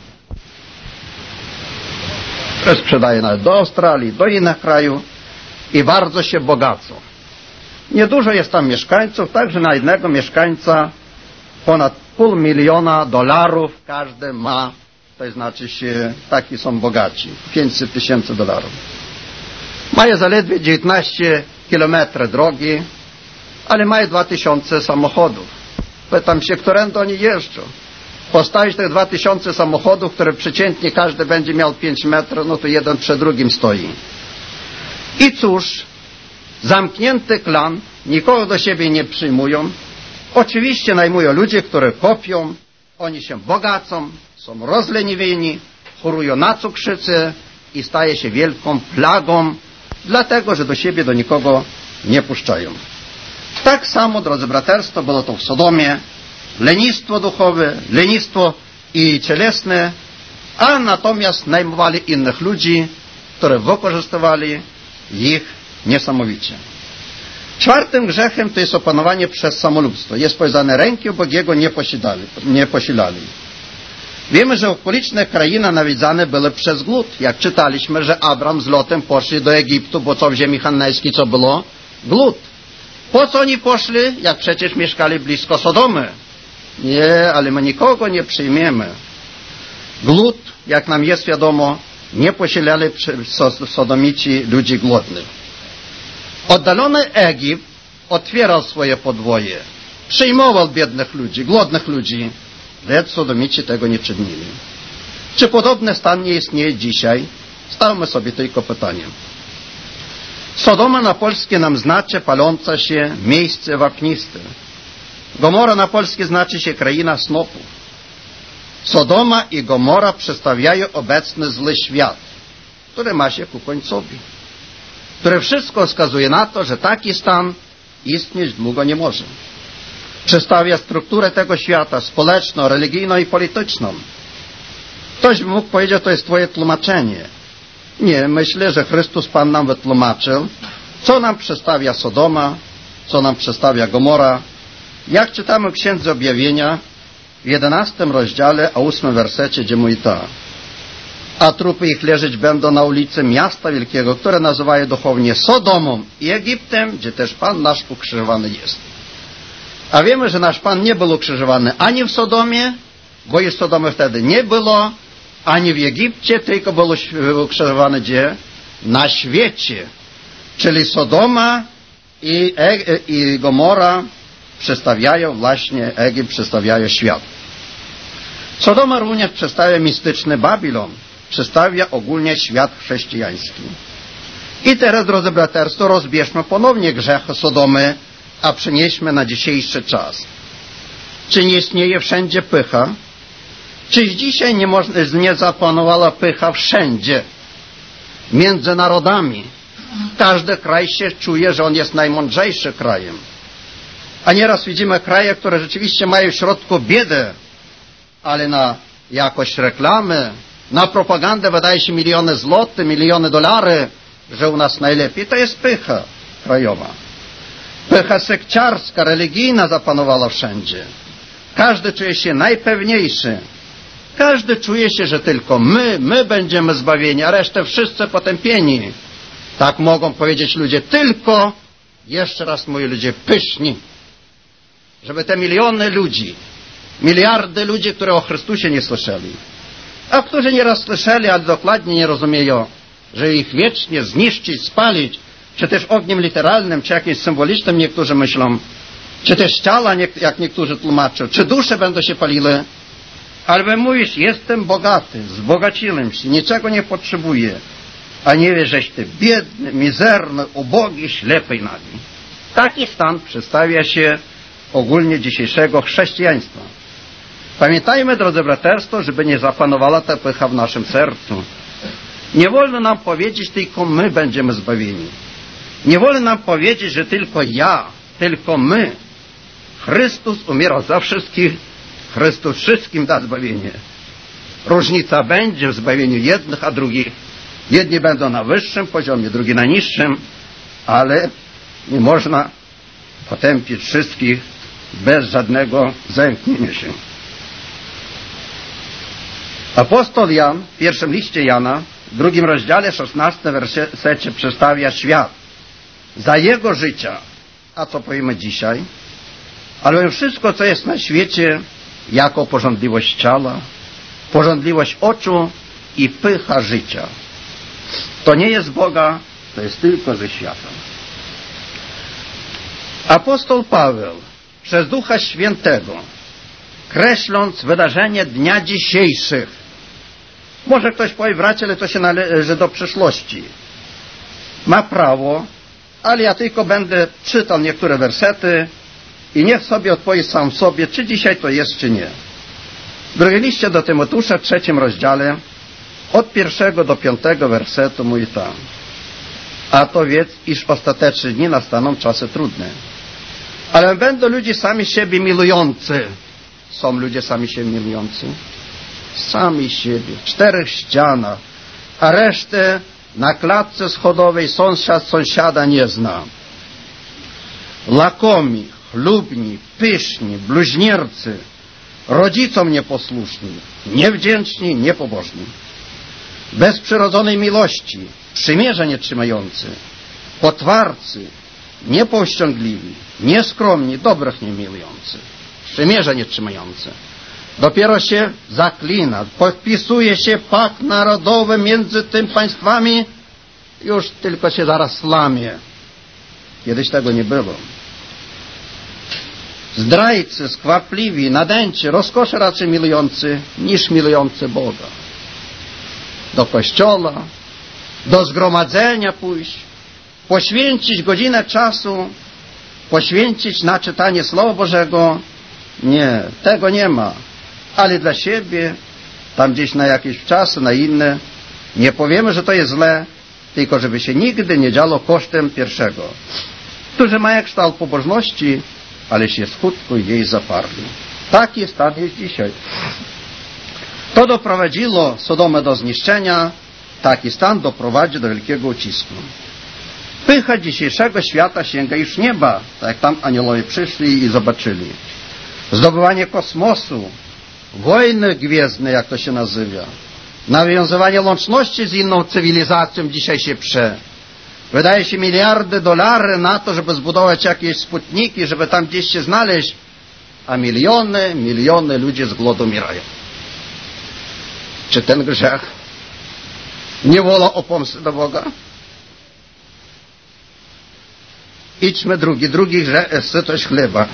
Sprzedaje nawet do Australii, do innych krajów i bardzo się bogacą. Niedużo jest tam mieszkańców, także na jednego mieszkańca ponad $500 000 każdy ma to znaczy się taki są bogaci, $500,000. Mają zaledwie 19 kilometrów drogi, ale mają 2000 samochodów. Pytam się, którędy oni jeżdżą. Postawić tych 2000 samochodów, które przeciętnie każdy będzie miał 5 metrów, no to jeden przed drugim stoi. I cóż, zamknięty klan, nikogo do siebie nie przyjmują. Oczywiście najmują ludzi, które kopią, oni się bogacą, są rozleniwieni, chorują na cukrzycę i staje się wielką plagą, dlatego, że do siebie do nikogo nie puszczają. Tak samo, drodzy braterstwo, było to w Sodomie. Lenistwo duchowe, lenistwo i cielesne, a natomiast najmowali innych ludzi, które wykorzystywali ich niesamowicie. Czwartym grzechem to jest opanowanie przez samolubstwo. Jest powiedziane, ręki ubogiego nie posilali. Wiemy, że okoliczne krainy nawiedzane były przez głód. Jak czytaliśmy, że Abram z Lotem poszli do Egiptu, bo co w ziemi chananejskiej co było? Głód. Po co oni poszli, jak przecież mieszkali blisko Sodomy? Nie, ale my nikogo nie przyjmiemy. Głód, jak nam jest wiadomo, nie posilali sodomici ludzi głodnych. Oddalony Egipt otwierał swoje podwoje, przyjmował biednych ludzi, głodnych ludzi, lecz sodomici tego nie czynili. Czy podobny stan nie istnieje dzisiaj? Stawmy sobie tylko pytanie. Sodoma na polskie nam znaczy paląca się miejsce wapniste. Gomora na polskie znaczy się kraina snopów. Sodoma i Gomora przedstawiają obecny zły świat, który ma się ku końcowi. Które wszystko wskazuje na to, że taki stan istnieć długo nie może. Przedstawia strukturę tego świata społeczną, religijną i polityczną. Ktoś by mógł powiedzieć, to jest twoje tłumaczenie. Nie, myślę, że Chrystus Pan nam wytłumaczył, co nam przedstawia Sodoma, co nam przedstawia Gomora. Jak czytamy w Księdze Objawienia w 11 rozdziale, a 8 wersecie, gdzie mówi tak. A trupy ich leżeć będą na ulicy miasta wielkiego, które nazywają duchownie Sodomą i Egiptem, gdzie też Pan nasz ukrzyżowany jest. A wiemy, że nasz Pan nie był ukrzyżowany ani w Sodomie, bo już Sodomy wtedy nie było, ani w Egipcie, tylko był ukrzyżowany gdzie? Na świecie. Czyli Sodoma i Gomora przedstawiają właśnie Egipt, przedstawiają świat. Sodoma również przedstawia mistyczny Babilon, przedstawia ogólnie świat chrześcijański. I teraz, drodzy braterstwo, rozbierzmy ponownie grzechy Sodomy, a przenieśmy na dzisiejszy czas. Czy nie istnieje wszędzie pycha? Czyż dzisiaj nie zapanowała pycha wszędzie? Między narodami. Każdy kraj się czuje, że on jest najmądrzejszy krajem. A nieraz widzimy kraje, które rzeczywiście mają w środku biedę, ale na jakość reklamy, na propagandę wydaje się miliony złotych, miliony dolarów, że u nas najlepiej. To jest pycha krajowa. Pycha sekciarska, religijna zapanowała wszędzie. Każdy czuje się najpewniejszy. Każdy czuje się, że tylko my będziemy zbawieni, a resztę wszyscy potępieni. Tak mogą powiedzieć ludzie, tylko, jeszcze raz mówię, ludzie pyszni. Żeby te miliony ludzi, miliardy ludzi, które o Chrystusie nie słyszeli, a którzy nieraz słyszeli, ale dokładnie nie rozumieją, że ich wiecznie zniszczyć, spalić, czy też ogniem literalnym, czy jakimś symbolicznym niektórzy myślą, czy też ciała, jak niektórzy tłumaczą, czy dusze będą się paliły. Albo mówisz, jestem bogaty, zbogaciłem się, niczego nie potrzebuję, a nie wiesz, żeś ty biedny, mizerny, ubogi, ślepy i nagi. Taki stan przedstawia się ogólnie dzisiejszego chrześcijaństwa. Pamiętajmy, drodzy braterstwo, żeby nie zapanowała ta pycha w naszym sercu. Nie wolno nam powiedzieć, tylko my będziemy zbawieni. Nie wolno nam powiedzieć, że tylko ja, tylko my. Chrystus umierał za wszystkich, Chrystus wszystkim da zbawienie. Różnica będzie w zbawieniu jednych, a drugich. Jedni będą na wyższym poziomie, drugi na niższym, ale nie można potępić wszystkich bez żadnego zająknięcia się. Apostoł Jan w pierwszym liście Jana, w 2 rozdziale, 16 wersecie przedstawia świat za jego życia. A co powiemy dzisiaj? Ale wszystko, co jest na świecie, jako pożądliwość ciała, pożądliwość oczu i pycha życia. To nie jest Boga, to jest tylko ze świata. Apostoł Paweł przez Ducha Świętego, kreśląc wydarzenie dnia dzisiejszych, może ktoś powie, bracie, ale to się należy do przyszłości. Ma prawo, ale ja tylko będę czytał niektóre wersety i niech sobie odpowie sam sobie, czy dzisiaj to jest, czy nie. W drugim liście do Tymoteusza, 3 rozdziale, od 1 do 5 wersetu mówi tam: a to wiedz, iż ostateczne dni nastaną czasy trudne. Ale będą ludzie sami siebie milujący. Są ludzie sami siebie milujący? Sami siebie. W 4 ścianach. A resztę na klatce schodowej sąsiad sąsiada nie zna. Lakomi, chlubni, pyszni, bluźniercy, rodzicom nieposłuszni, niewdzięczni, niepobożni, bez przyrodzonej miłości, przymierza nie trzymający, potwarcy, niepowściągliwi, nieskromni, dobrych nie miłujący, przymierza nie trzymający. Dopiero się zaklina, podpisuje się pakt narodowy między tym państwami, już tylko się zaraz slamie. Kiedyś tego nie było. Zdrajcy, skwapliwi, nadęci, rozkosze raczej milujący niż milujący Boga. Do kościoła, do zgromadzenia pójść, poświęcić godzinę czasu, poświęcić na czytanie Słowa Bożego. Nie, tego nie ma. Ale dla siebie, tam gdzieś na jakieś czasy, na inne, nie powiemy, że to jest źle, tylko żeby się nigdy nie działo kosztem pierwszego, którzy mają kształt pobożności, ale się skutku jej zaparli. Taki stan jest dzisiaj. To doprowadziło Sodomę do zniszczenia, taki stan doprowadzi do wielkiego ucisku. Pycha dzisiejszego świata sięga już nieba, tak jak tam aniołowie przyszli i zobaczyli. Zdobywanie kosmosu, wojny gwiezdne, jak to się nazywa, nawiązywanie łączności z inną cywilizacją dzisiaj się prze. Wydaje się miliardy dolarów na to, żeby zbudować jakieś sputniki, żeby tam gdzieś się znaleźć, a miliony ludzi z głodu umierają. Czy ten grzech nie woła o pomstę do Boga? Idźmy drugi grzech, sytość chleba.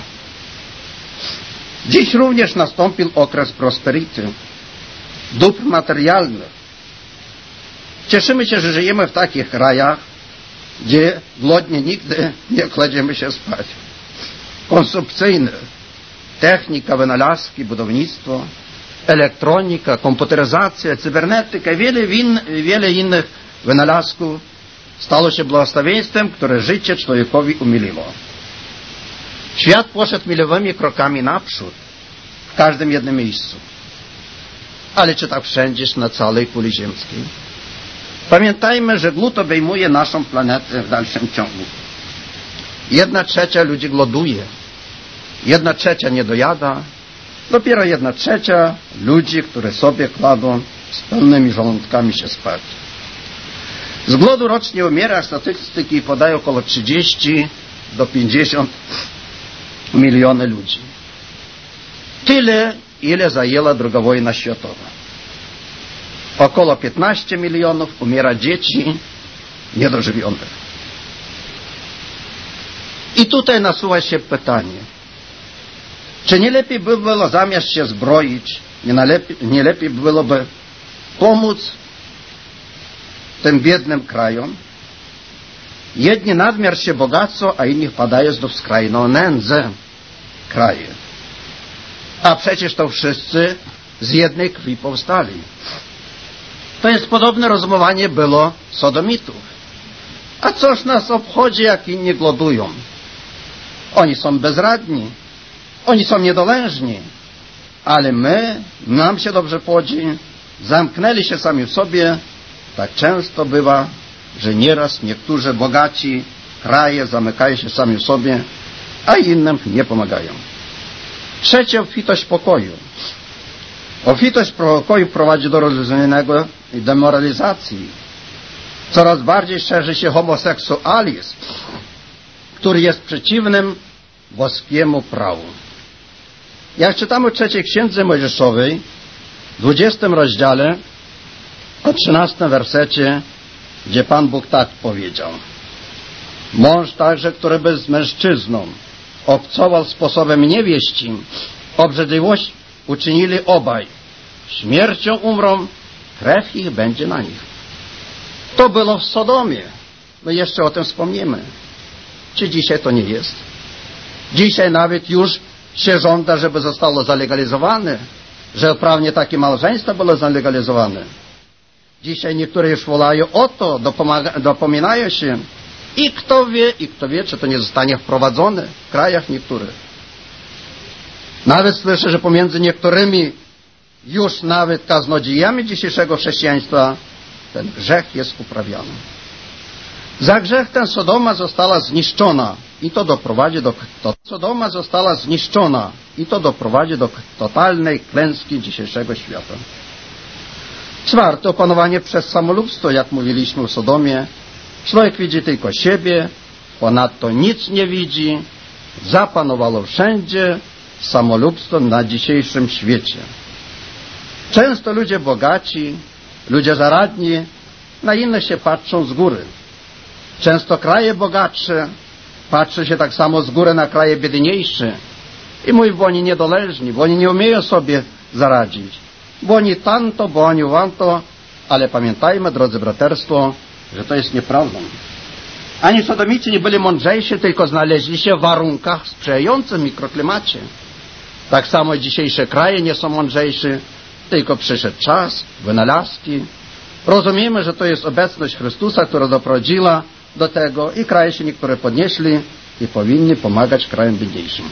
Dziś również nastąpił okres prosperity, dóbr materialnych. Cieszymy się, że żyjemy w takich krajach, gdzie głodnie nigdy nie kładziemy się spać. Konsumpcyjne, technika, wynalazki, budownictwo, elektronika, komputeryzacja, cybernetyka i wiele innych wynalazków stało się błogosławieństwem, które życie człowiekowi umiliło. Świat poszedł milowymi krokami naprzód, w każdym jednym miejscu. Ale czy tak wszędzie, na całej kuli ziemskiej? Pamiętajmy, że głód obejmuje naszą planetę w dalszym ciągu. 1/3 ludzi głoduje, 1/3 nie dojada, dopiero 1/3 ludzi, które sobie kładą z pełnymi żołądkami się spać. Z głodu rocznie umiera, statystyki podają około 30 do 50 miliony ludzi. Tyle, ile zajęła II wojna światowa. Około 15 milionów umiera dzieci niedożywionych. I tutaj nasuwa się pytanie, czy nie lepiej by było zamiast się zbroić, nie lepiej byłoby pomóc tym biednym krajom? Jedni nadmiar się bogacą, a inni wpadają do skrajną nędzę kraje. A przecież to wszyscy z jednej krwi powstali. To jest podobne rozumowanie było sodomitów. A coż nas obchodzi, jak inni głodują? Oni są bezradni, oni są niedolężni, ale nam się dobrze płodzi, zamknęli się sami w sobie. Tak często bywa, że nieraz niektórzy bogaci kraje zamykają się sami w sobie, a innym nie pomagają. Trzecie, obfitość pokoju. Obfitość pokoju prowadzi do rozluźnienia i demoralizacji. Coraz bardziej szerzy się homoseksualizm, który jest przeciwnym boskiemu prawu. Jak czytamy w 3 Księdze Mojżeszowej, W 20 rozdziale, o 13 wersecie, gdzie Pan Bóg tak powiedział: mąż także, który by z mężczyzną obcował sposobem niewieścim, obrzydliwość uczynili obaj. Śmiercią umrą, krew ich będzie na nich. To było w Sodomie. My jeszcze o tym wspomnimy. Czy dzisiaj to nie jest? Dzisiaj nawet już się żąda, żeby zostało zalegalizowane, że prawnie takie małżeństwo było zalegalizowane. Dzisiaj niektórzy już wolają o to, dopominają się. I kto wie, czy to nie zostanie wprowadzone w krajach niektórych. Nawet słyszę, że pomiędzy niektórymi już nawet kaznodziejami dzisiejszego chrześcijaństwa ten grzech jest uprawiany. Za grzech ten Sodoma została zniszczona i to doprowadzi do totalnej klęski dzisiejszego świata. Czwarte, opanowanie przez samolubstwo, jak mówiliśmy w Sodomie. Człowiek widzi tylko siebie, ponadto nic nie widzi. Zapanowało wszędzie samolubstwo na dzisiejszym świecie. Często ludzie bogaci, ludzie zaradni na innych się patrzą z góry. Często kraje bogatsze patrzy się tak samo z góry na kraje biedniejsze i mówi, bo oni niedoleżni, bo oni nie umieją sobie zaradzić, bo oni tamto, bo oni wanto, ale pamiętajmy, drodzy braterstwo, że to jest nieprawdą. Ani sodomici nie byli mądrzejsi, tylko znaleźli się w warunkach sprzyjających mikroklimacie. Tak samo dzisiejsze kraje nie są mądrzejsze, tylko przyszedł czas, wynalazki. Rozumiemy, że to jest obecność Chrystusa, która doprowadziła do tego i kraje się niektóre podnieśli i powinni pomagać krajom biedniejszym.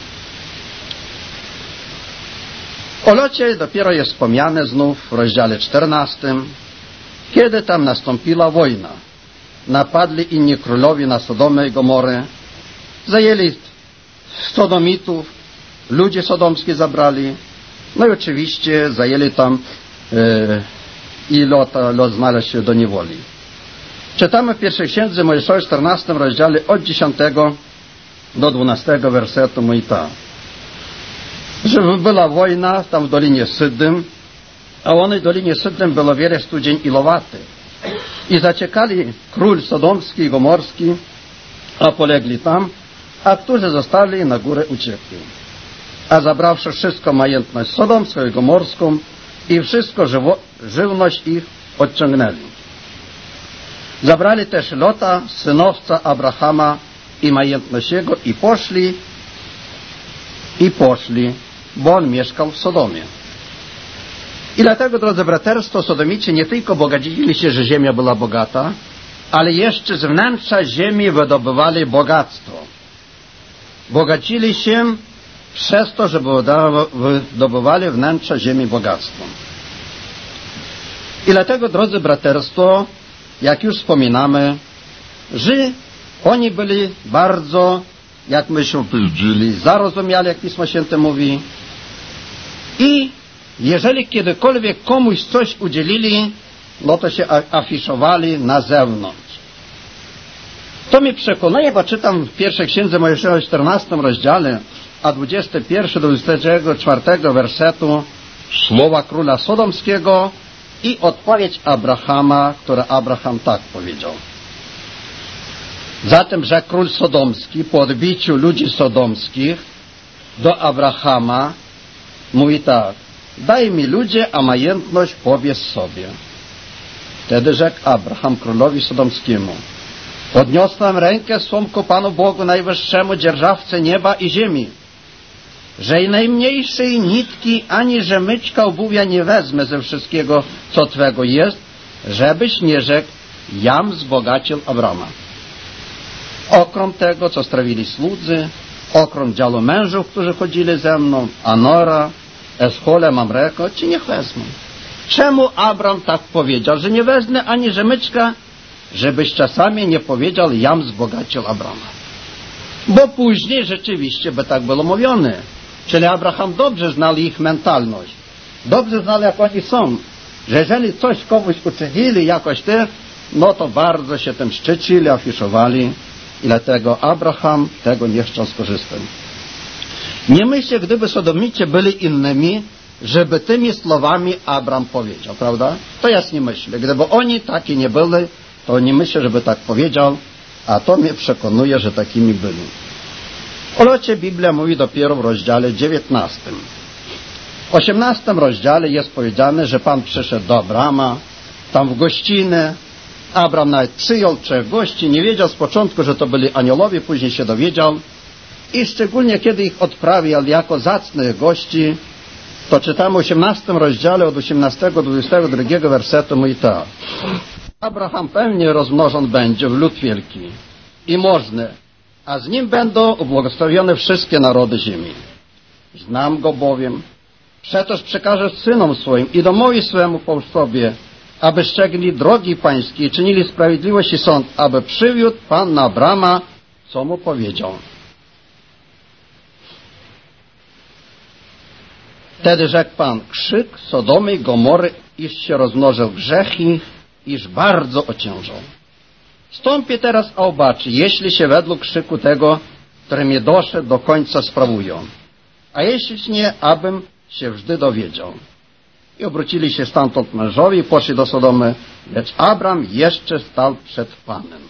O Locie dopiero jest wspomniane znów w rozdziale 14, kiedy tam nastąpiła wojna. Napadli inni królowie na Sodomę i Gomorę, zajęli sodomitów, ludzie sodomskie zabrali, no i oczywiście zajęli tam i Lot znalazł się do niewoli. Czytamy w pierwszej księdze Mojżeszowej w 14 rozdziale od 10 do 12 wersetu mówi tak. Że była wojna tam w Dolinie Sydym, a w Dolinie Sydym było wiele studzień i lowaty. I zaciekali król sodomski i gomorski, a polegli tam, a którzy zostali na górę uciekli. A zabrawszy wszystko majętność sodomską i gomorską i wszystko żywność ich odciągnęli. Zabrali też Lota, synowca Abrahama i majętność jego i poszli, bo on mieszkał w Sodomie. I dlatego, drodzy braterstwo, sodomici nie tylko bogacili się, że ziemia była bogata, ale jeszcze z wnętrza ziemi wydobywali bogactwo. Bogacili się przez to, że wydobywali wnętrza ziemi bogactwo. I dlatego, drodzy braterstwo, jak już wspominamy, że oni byli bardzo, jak myśmy powiedzieli, zarozumiali, jak Pismo Święte mówi. I jeżeli kiedykolwiek komuś coś udzielili, no to się afiszowali na zewnątrz. To mnie przekonuje, bo czytam w pierwszej księdze Mojżeszowej w 14 rozdziale, a 21 do 24 wersetu słowa króla sodomskiego i odpowiedź Abrahama, które Abraham tak powiedział. Zatem rzekł król sodomski po odbiciu ludzi sodomskich do Abrahama, mówi tak: daj mi ludzie, a majętność powiedz sobie. Wtedy rzekł Abraham królowi sodomskiemu: podniosłem rękę swą ku Panu Bogu Najwyższemu, dzierżawcy nieba i ziemi, że i najmniejszej nitki ani rzemyczka obuwia nie wezmę ze wszystkiego, co Twego jest, żebyś nie rzekł, jam wzbogacił Abrama. Okrom tego, co strawili słudzy, okrom działu mężów, którzy chodzili ze mną, Anora, Eschola, Mamreko, ci niech wezmą. Czemu Abram tak powiedział, że nie wezmę ani rzemyczka, żebyś czasami nie powiedział, jam wzbogacił Abrama. Bo później rzeczywiście by tak było mówione. Czyli Abraham dobrze znał ich mentalność. Dobrze znał, jak oni są. Że jeżeli coś komuś uczynili jakoś też, no to bardzo się tym szczycili, afiszowali. I dlatego Abraham tego nie chciał skorzystać. Nie myślę, gdyby sodomicie byli innymi, żeby tymi słowami Abram powiedział, prawda? To ja nie myślę. Gdyby oni taki nie byli, to nie myślę, żeby tak powiedział, a to mnie przekonuje, że takimi byli. O locie Biblia mówi dopiero w rozdziale 19. W 18 rozdziale jest powiedziane, że Pan przyszedł do Abrama, tam w gościnę. Abram nawet przyjął 3 gości, nie wiedział z początku, że to byli aniołowie, później się dowiedział. I szczególnie kiedy ich odprawiał jako zacnych gości, to czytamy w 18 rozdziale od 18 do 22 wersetu mówi tak. Abraham pewnie rozmnożony będzie w lud wielki i możny, a z nim będą ubłogosławione wszystkie narody ziemi. Znam go bowiem, przetoż przekażę synom swoim i domowi swemu po sobie, aby strzegli drogi pańskie i czynili sprawiedliwość i sąd, aby przywiódł Pan na Abrama, co mu powiedział. Wtedy rzekł Pan, krzyk Sodomy i Gomory, iż się rozmnożył grzech ich, iż bardzo ociężał. Wstąpię teraz, a obaczy, jeśli się według krzyku tego, który mnie doszedł, do końca sprawują. A jeśli nie, abym się wżdy dowiedział. I obrócili się stamtąd mężowie i poszli do Sodomy, lecz Abram jeszcze stał przed Panem.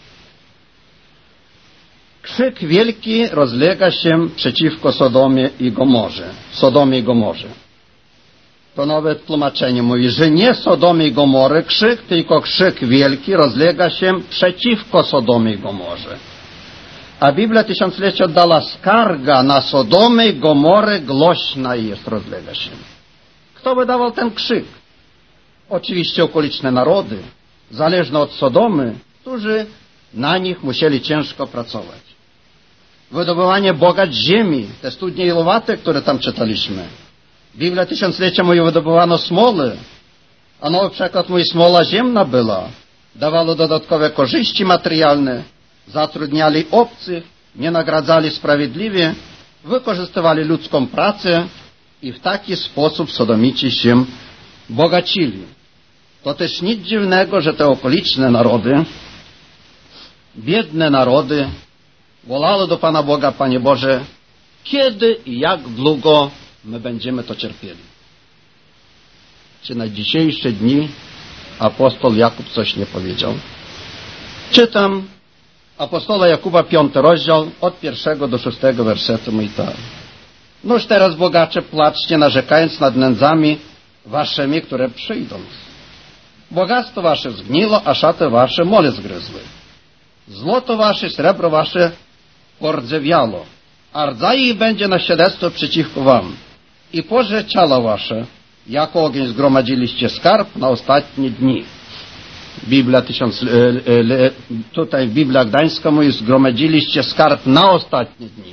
Krzyk wielki rozlega się przeciwko Sodomie i Gomorze. To nowe tłumaczenie mówi, że nie Sodomie i Gomory krzyk, tylko krzyk wielki rozlega się przeciwko Sodomie i Gomorze. A Biblia tysiąclecia dała skarga na Sodomę i Gomorę, głośna jest, rozlega się. Kto wydawał ten krzyk? Oczywiście okoliczne narody, zależne od Sodomy, którzy na nich musieli ciężko pracować. Wydobywanie bogacz ziemi, te studnie ilowate, które tam czytaliśmy. Biblia tysiąclecia mówi, wydobywano smoły, a nowy przykład mówi, smola ziemna była. Dawało dodatkowe korzyści materialne, zatrudniali obcych, nie nagradzali sprawiedliwie, wykorzystywali ludzką pracę i w taki sposób sodomici się bogacili. To też nic dziwnego, że te okoliczne narody, biedne narody, wolały do Pana Boga, Panie Boże, kiedy i jak długo my będziemy to cierpieli. Czy na dzisiejsze dni apostoł Jakub coś nie powiedział? Czytam apostola Jakuba 5 rozdział od 1 do 6 wersetu mówi tak. Noż teraz bogacze płaczcie, narzekając nad nędzami waszymi, które przyjdą. Bogactwo wasze zgniło, a szaty wasze mole zgryzły. Złoto wasze, srebro wasze pordzewiało, a rdza ich będzie na świadectwo przeciwko wam. I porze ciała wasze, jako ogień zgromadziliście skarb na ostatnie dni. Biblia tutaj Biblia Gdańska mówi, zgromadziliście skarb na ostatnie dni.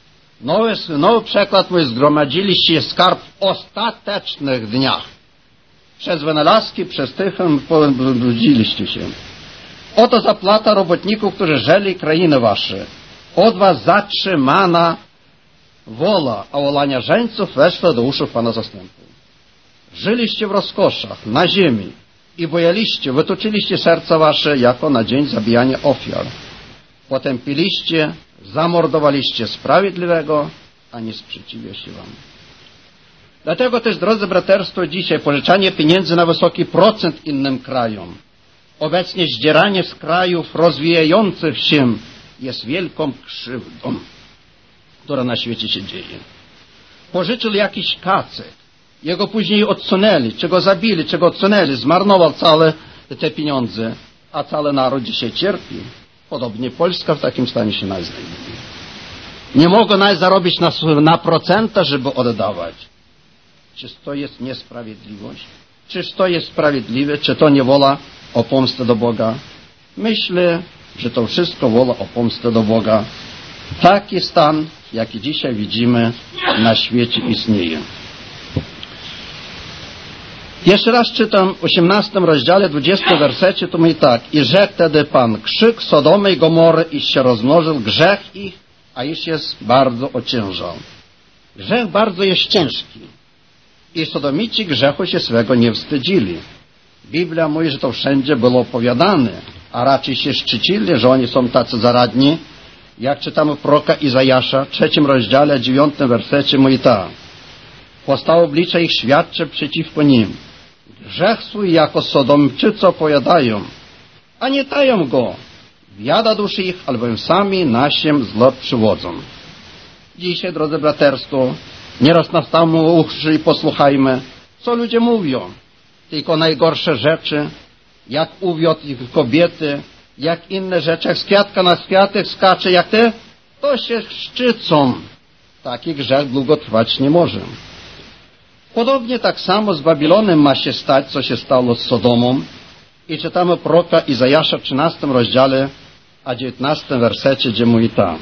Nowy przekład mówi, zgromadziliście skarb w ostatecznych dniach. Przez wynalazki, przez tychę pobrudziliście się. Oto zapłata robotników, którzy żeli krainy wasze. Od was zatrzymana wola, a wolania żeńców weszła do uszu Pana zastępu. Żyliście w rozkoszach, na ziemi i bojaliście, wytoczyliście serca wasze jako na dzień zabijania ofiar. Potem piliście, zamordowaliście sprawiedliwego, a nie sprzeciwia się wam. Dlatego też, drodzy braterstwo, dzisiaj pożyczanie pieniędzy na wysoki procent innym krajom, obecnie zdzieranie z krajów rozwijających się jest wielką krzywdą, która na świecie się dzieje. Pożyczył jakiś kacek, jego później odsunęli, czy go zabili, czy go odsunęli, zmarnował całe te pieniądze, a cały naród dzisiaj cierpi. Podobnie Polska w takim stanie się znajduje. Nie mogą nawet zarobić na procenta, żeby oddawać. Czy to jest niesprawiedliwość? Czyż to jest sprawiedliwe? Czy to nie wola o pomstę do Boga? Myślę, że to wszystko wola o pomstę do Boga. Taki stan, jaki dzisiaj widzimy na świecie, istnieje. Jeszcze raz czytam w 18 rozdziale, 20 wersecie, to mówi tak. I rzekł wtedy Pan, krzyk Sodomy i Gomory, iż się rozmnożył grzech ich, a iż jest bardzo ociężał. Grzech bardzo jest ciężki. I sodomici grzechu się swego nie wstydzili. Biblia mówi, że to wszędzie było opowiadane, a raczej się szczycili, że oni są tacy zaradni. Jak czytamy proroka Izajasza, w 3 rozdziale, 9 wersecie mówi tak. Postał oblicze ich świadczy przeciwko nim. Grzech swój jako Sodomczycy opowiadają, a nie tają go. Biada duszy ich, albowiem sami na się zło przywodzą. Dzisiaj, drodzy braterstwo, nieraz nastawmy uszy i posłuchajmy, co ludzie mówią. Tylko najgorsze rzeczy, jak uwiódł ich kobiety, jak inne rzeczy, jak z kwiatka na kwiatek skacze, jak te, to się szczycą. Taki grzech długo trwać nie może. Podobnie tak samo z Babilonem ma się stać, co się stało z Sodomą. I czytamy proroka Izajasza w 13 rozdziale, a 19 wersecie, gdzie mówi tak.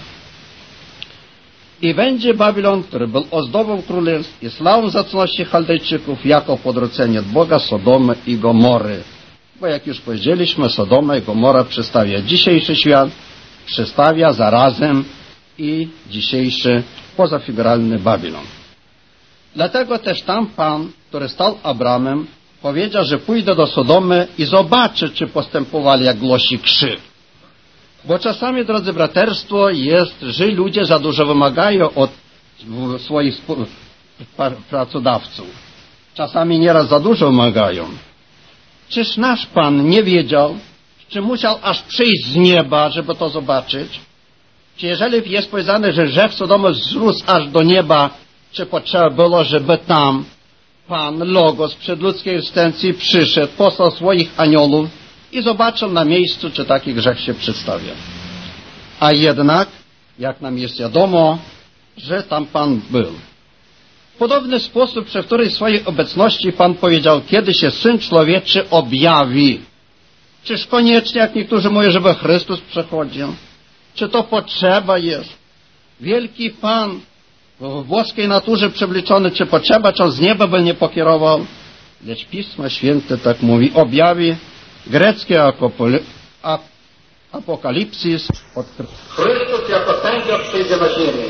I będzie Babilon, który był ozdobą królestw i sławą zacności Chaldejczyków, jako podrodzenie od Boga Sodomy i Gomory. Bo jak już powiedzieliśmy, Sodoma i Gomora przedstawia dzisiejszy świat, przedstawia zarazem i dzisiejszy pozafiguralny Babilon. Dlatego też tam Pan, który stał Abramem, powiedział, że pójdę do Sodomy i zobaczę, czy postępowali, jak głosi krzyk. Bo czasami, drodzy braterstwo, jest, że ludzie za dużo wymagają od swoich pracodawców. Czasami nieraz za dużo wymagają. Czyż nasz Pan nie wiedział, czy musiał aż przyjść z nieba, żeby to zobaczyć? Czy jeżeli jest powiedziane, że grzech Sodomy wzrósł aż do nieba, czy potrzeba było, żeby tam Pan, Logos, przed ludzkiej egzystencji przyszedł, posłał swoich aniołów i zobaczył na miejscu, czy taki grzech się przedstawia. A jednak, jak nam jest wiadomo, że tam Pan był. W podobny sposób, przy której swojej obecności Pan powiedział, kiedy się Syn Człowieczy objawi. Czyż koniecznie, jak niektórzy mówią, żeby Chrystus przechodził? Czy to potrzeba jest? Wielki Pan w boskiej naturze przywliczony, czy potrzeba, czy on z nieba by nie pokierował? Lecz Pismo Święte tak mówi, objawi greckie apokalipsis. Chrystus jako sędzia przyjdzie na ziemię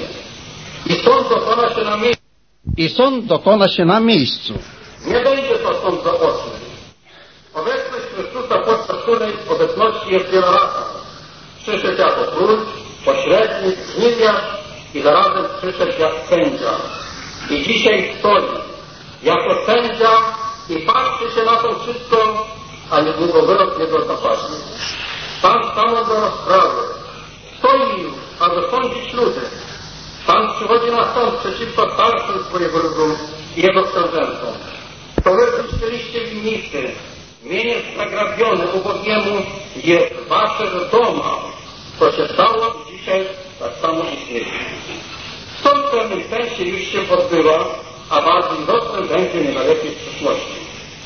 i sąd dokona się na miejscu. Nie będzie to sąd zaoczny. Obecność Chrystusa podczas której obecności jest wieloraczna. Przyszedł jako król, pośrednik, zmieniarz i zarazem przyszedł jak sędzia. I dzisiaj stoi jako sędzia i patrzy się na to wszystko, a niedługo wyrok jego zapadnie. Pan stanął do rozprawy. Stoi już, aby sądzić ludzi. Pan przychodzi na sąd przeciwko starszym swojego ludu i jego książętom. To wy zniszczyliście winnicy. Mienie zagrabione ubogiemu jest waszych domach. To się stało i dzisiaj tak samo istnieje. Sąd w pewnym sensie już się odbywa, a bardziej mocnym będzie niedalekiej w przyszłości.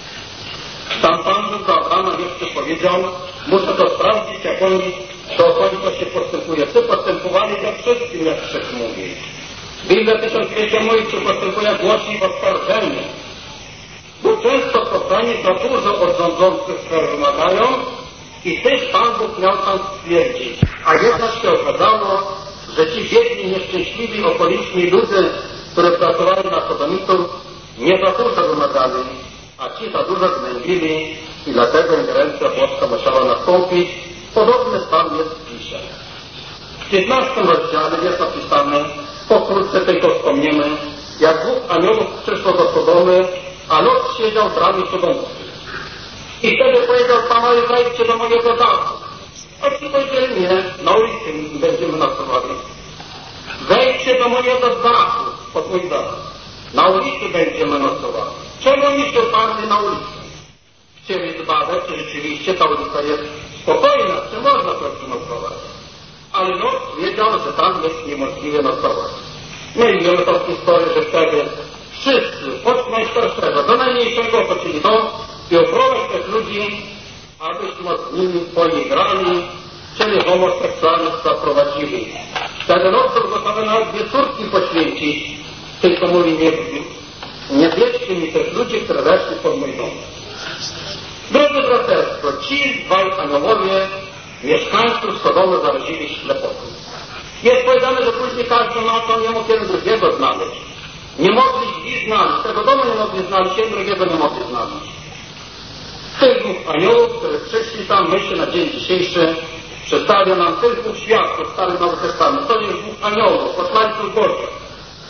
Tam Pan Bóg do Abrama jeszcze powiedział, muszę to sprawdzić, jak oni do końca się postępuje. Ty postępowali we wszystkim, jak Krzyk mówi. Biblia 1200 mówi, czy postępuje głośniej w oskarżeniu. Bo często posłani za dużo od rządzących wymagają i też Pan Bóg miał tam stwierdzić. A jednak się okazało, że ci biedni, nieszczęśliwi, okoliczni ludzie, którzy pracowali na Sodomitów, nie za dużo wymagali, a ci za dużo gnębili i dlatego ingerencja boska musiała nastąpić. Podobny stan jest w pisie. W 15 rozdziale jest napisane, pokrótce tylko wspomniemy, jak dwóch aniołów przyszło do Sodomy, a Lot siedział w bramie sodomskiej. I wtedy powiedział Panowie, wejdźcie do mojego dachu. A ci powiedzieli, nie, na ulicy będziemy nocowali. Wejdźcie do mojego dachu, pod mój dach. Na ulicy będziemy nocowali. Czemu oni się oparli na ulicy? Chcieli zbadać, czy rzeczywiście ta ulica jest spokojna, czy można tu nocować. Ale Lot wiedział, że tam jest niemożliwe nocować. No i wiemy tą historię, że wtedy wszyscy, od najstarszego do najmniejszego, poczęli i oprowadzić tych ludzi, abyśmy z nimi poigrali, czyli homoseksualnych zaprowadzili. Wtedy Lot był gotowy nawet dwie córki poświęcić, tylko mówi, nie bierzcie mi tych ludzi, które weszli pod mój dom. Drodzy braterstwo, ci dwaj aniołowie mieszkańców Sodomy zarazili ślepotą. Jest powiedziane, że później każdy na to nie mógł jeden drugiego znaleźć. Nie mogli drzwi znaleźć, tego domu nie mogli znaleźć, jeden drugiego nie mogli znaleźć. Tych dwóch aniołów, którzy przyszli tam, myślę, na dzień dzisiejszy, przedstawia nam tych dwóch świadków w Starym Nowym Testamencie. To jest dwóch aniołów, posłańców Bożych.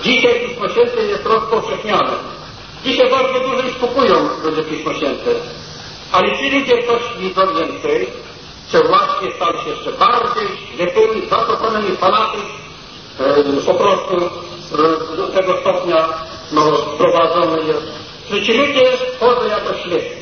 Dzisiaj Pismo Święte jest rozpowszechniane. Dzisiaj bardzo dużo już kupują ludzie Pismo Święte. Ale ci ludzie coś widzą więcej, czy właśnie stali się jeszcze bardziej ślepymi, zatoponymi fanami, po prostu do tego stopnia prowadzony jest, że ci ludzie chodzą jako ślepi.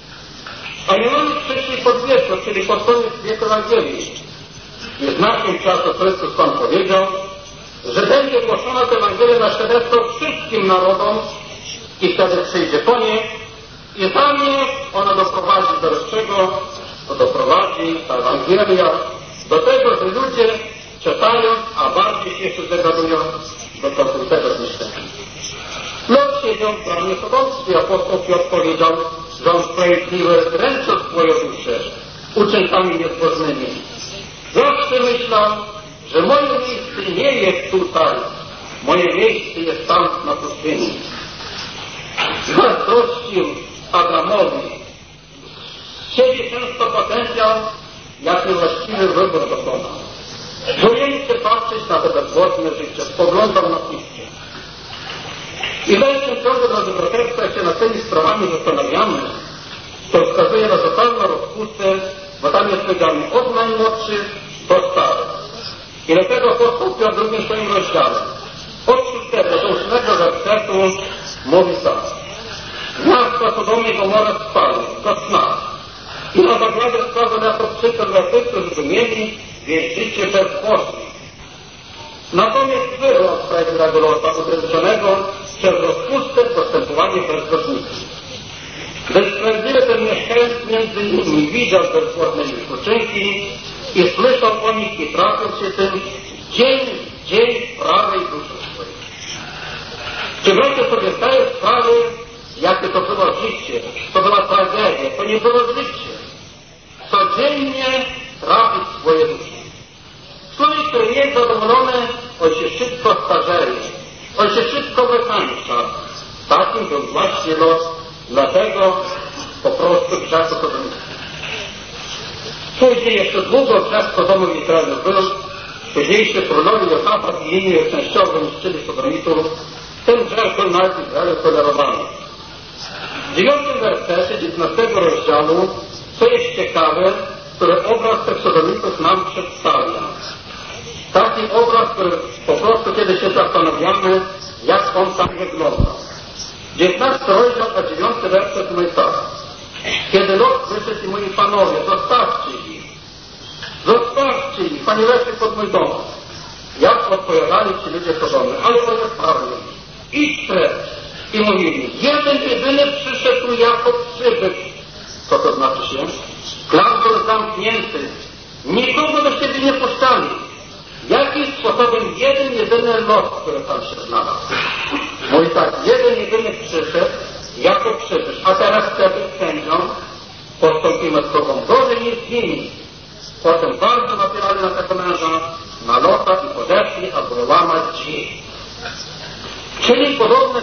A nie mamy przyszli pod wieko, czyli pod koniec wieku Ewangelii. I w naszym czasie Chrystus Pan powiedział, że będzie głoszona ta Ewangelia na świadectwo wszystkim narodom i wtedy przyjdzie koniec i za mnie ona doprowadzi do czego? To doprowadzi ta Ewangelia do tego, że ludzie czytając, a bardziej się jeszcze zagadują do całkowitego zniszczenia. Lot siedział w bramie sodomskiej. Apostoł Piotr powiedział, że on sprawiedliwy dręczy swoje dusze uczynkami niezbożnymi. Zawsze myślał, że moje miejsce nie jest tutaj. Moje miejsce jest tam na pustyni. Zazdrościł Adamowi. Siebie często potencjał, jaki właściwy wybór dokonał. Boję się patrzeć na to bezwłodne życie, spoglądam na pismo. I w dalszym ciągu, drodzy braterstwa, jak się nad tymi sprawami zastanawiamy, to wskazuje na totalną rozpustę, bo tam jest powiedziane od najmłodszych do starych. I dlatego apostoł Piotr w drugim swoim rozdziale, od 6 do 8 wersetu mówi tak. Miasta Sodomy i Gomorra spali do sna. I na zagładę sprawę na to przykład dla tych, którzy mieli życie bezbożne. Natomiast wyrok sprawiedliwego Lota udręczonego przez rozpustę postępowanie bezbożników. Bezsprawiedliwy ten mieszkając między nimi widział bezpłatne ich uczynki i słyszał o nich i trafił się tym dzień prawej duszy swojej. Czy wreszcie sobie zdaje sprawę, jakie to było życie? To była tragedia, to nie było życie. Codziennie trafić swoje dusze. Człowiek, który nie jest zadowolony, on się szybko starzeje, on się szybko wykańcza. Takim był właśnie los, dlatego po prostu grzechu sodomicki. Później jeszcze długo grzech Sodomu i Izraelu był, późniejszy królowie Jozafat i inni częściowo niszczyli sodomitów, ten grzech był nawet w Izraelu tolerowany. W 9 wersecie 19 rozdziału, co jest ciekawe, który obraz tych sodomitów nam przedstawia. Taki obraz, który po prostu kiedy się zastanawiamy, jak on tam wygląda. 19 rozdział, a 9 werset mówi tak. Kiedy Lot wyszedł i mówi, panowie, zostawcie ich, panie weszli pod mój dom. Jak odpowiadali ci ludzie Sodomy, ale to jest prawda. Idź precz. I mówili, jeden jedyny przyszedł jako przybysz. Co to znaczy się? Klasztor zamknięty. Nikogo do siebie nie puszczali. Jakim sposobem jeden jedyny Lot, który tam się znalazł? Mówi tak, jeden jedyny przyszedł jako przybysz. A teraz wtedy sędzią postąpimy z tobą gorzej niż z nimi. Potem bardzo napierali na tego męża, na Lota i podeszli, aby łamać drzwi. Czyli podobne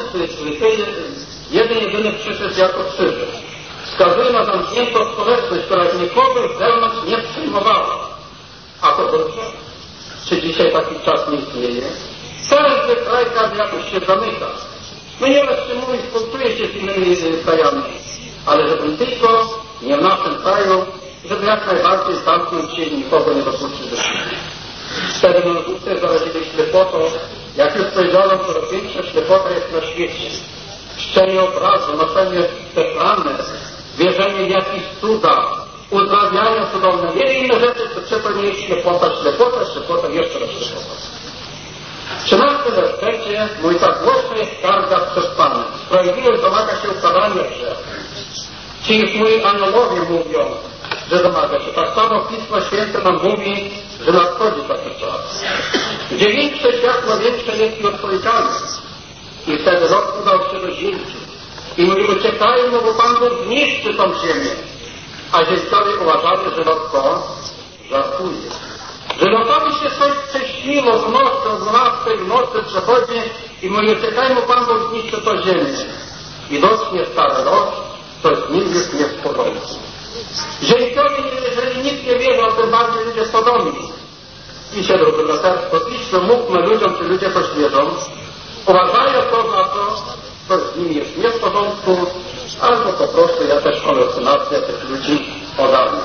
jeden jedyny przyszedł jako przybysz. Wskazuje na zamkniętą społeczność, która nikogo z zewnątrz nie przyjmowała. A to dobrze? Czy dzisiaj taki czas nie istnieje? Każdy kraj, każdy jakoś się zamyka. No nie raz się mówi, współczuje się z innymi krajami, ale żeby tylko nie w naszym kraju, żeby jak najbardziej zamknąć się i nikogo nie dopuścić do siebie. Wtedy mężczyźni zarazili ślepotą, jak już powiedziano, coraz większa ślepota jest na świecie. Czczenie obrazu, noszenie te plany, wierzenie w jakieś cuda, uzdrawiania cudowne, wiele inne rzeczy, to nie jest ślepota, jeszcze raz ślepota. W 13 wersecie mówi tak, głośno jest skarga przed Panem. Sprawiedliwość domaga się ukarania grzechu. Ci już moi aniołowie mówią, że domaga się. Tak samo Pismo Święte nam mówi, że nadchodzi taki czas, gdzie większe światło, większe jest i odpowiedzialność. I wtedy Lot udał się do ziemi. I mówi, uciekajmy, bo Pan Bóg zniszczy tą ziemię. A ziemcowie uważali, że Lot żartuje. Że Lotowi się coś prześniło w nocy, o 12 w nocy przechodzi i mówi, uciekajmy, Pan Bóg zniszczy tą ziemię. Widocznie stary Lot, coś z nim jest nie w porządku. Ziemcowie, jeżeli nikt nie wierzą, tym bardziej ludzie Sodomi. I się, drodzy braterstwo, idźmy, mówmy ludziom, czy ludzie coś wierzą. uważają to za to, co z nimi jest nie w porządku, albo po prostu jakaś halucynacja tych ludzi ogarnia.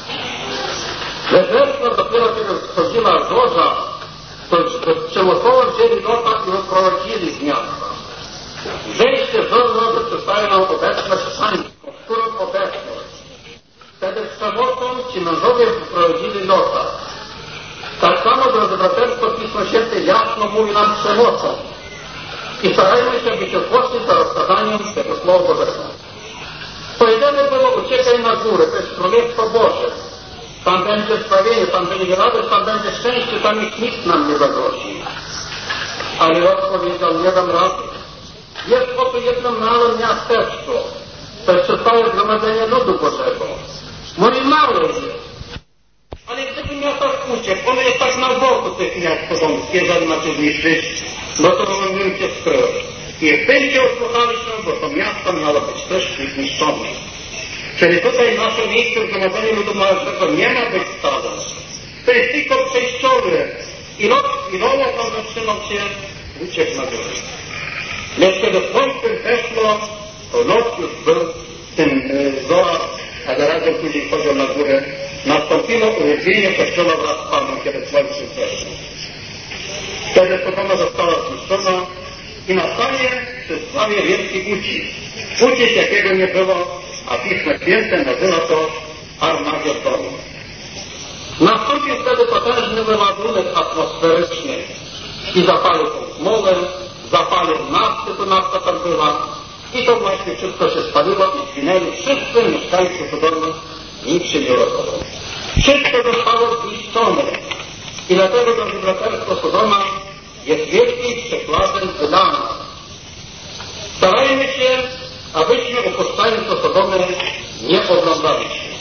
Lecz reszta dopiero kiedy wchodziła złoża, to przemocowo wzięli Lota i wyprowadzili z miasta. Zejście zornowy przedstawia nam obecność pańską, którą obecność. Wtedy z przemocą ci mężowie wyprowadzili Lota. Tak samo, drodzy braterstwo, Pismo Święte jasno mówi nam przemocą. I starajmy się być odgłosni za rozkazaniem tego Słowa Bożego. Powiedziane było, uciekaj na górę, to jest Królestwo Boże. Tam będzie zbawienie, tam będzie radość, tam będzie szczęście, tam ich nikt nam nie zagrozi. Ale Lot powiedział, nie dam rady. Jest oto jedno małe miasteczko, to jest całe zgromadzenie ludu Bożego. Mówi, małe jest. Ale gdyby miał tak uciekł, ono jest tak na boku tych miast podomskich, jeżeli macie zniszczyć, no to bym cię skrył. I byście usłuchali się, bo to miasto miało być też zniszczone. Czyli tutaj nasze miejsce zgromadzenia ludu Bożego nie ma być stałe. To jest tylko przejściowe. I Noa tam zatrzymał się, uciekł na górę. Lecz kiedy słońce weszło, to Lot już był w tym Zoar, a zarazem później chodził na górę. Nastąpiło uwielbienie Kościoła wraz z Panem, kiedy słońce weszło. Wtedy Sodoma została zniszczona i nastanie przy sławie wielki ucisk. Ucisk, jakiego nie było, a Pismo Święte nazywa to Armagedon. Nastąpił wtedy potężny wyładunek atmosferyczny i zapalił tą zmowę, zapalił nafty, to nafta tam była i to właśnie wszystko się spaliło i zginęli wszyscy mieszkańcy Sodomy, nikt się nie uratował. Wszystko zostało zniszczone i dlatego to braterstwo Sodoma jest wielkim przykładem dla nas. Starajmy się, abyśmy upuszczając Sodomę nie oglądali się.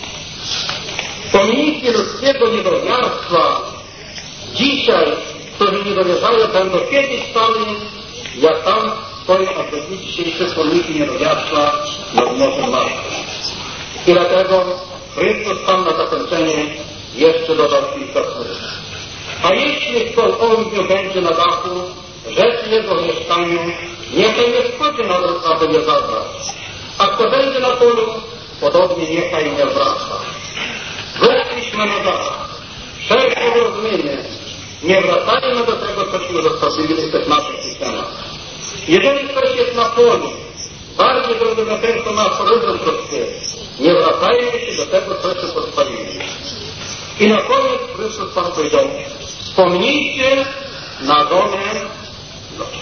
Pomniki ludzkiego niedowiarstwa dzisiaj, którzy nie dowierzają, będą kiedyś stali, jak tam stoją aktualnie dzisiejsze pomniki niedowiarstwa nad Morzem Martwym. I dlatego Chrystus tam na zakończenie jeszcze dodał kilka słów. A jeśli kto ogniu będzie na dachu, rzeczy jego w mieszkaniu, niechaj nie wchodzi na dół, aby je zabrać. A kto będzie na polu, podobnie niechaj nie wraca. Weszliśmy na dach. Wszelkie rozumienie. Nie wracajmy do tego, cośmy zostawili w tych naszych systemach. Jeżeli ktoś jest na polu, bardziej drogi na ten, kto ma horyzont ludzki, nie wracajmy się do tego, co się pozwolili. I na koniec Chrystus Pan powiedział, wspomnijcie na żonę Lot.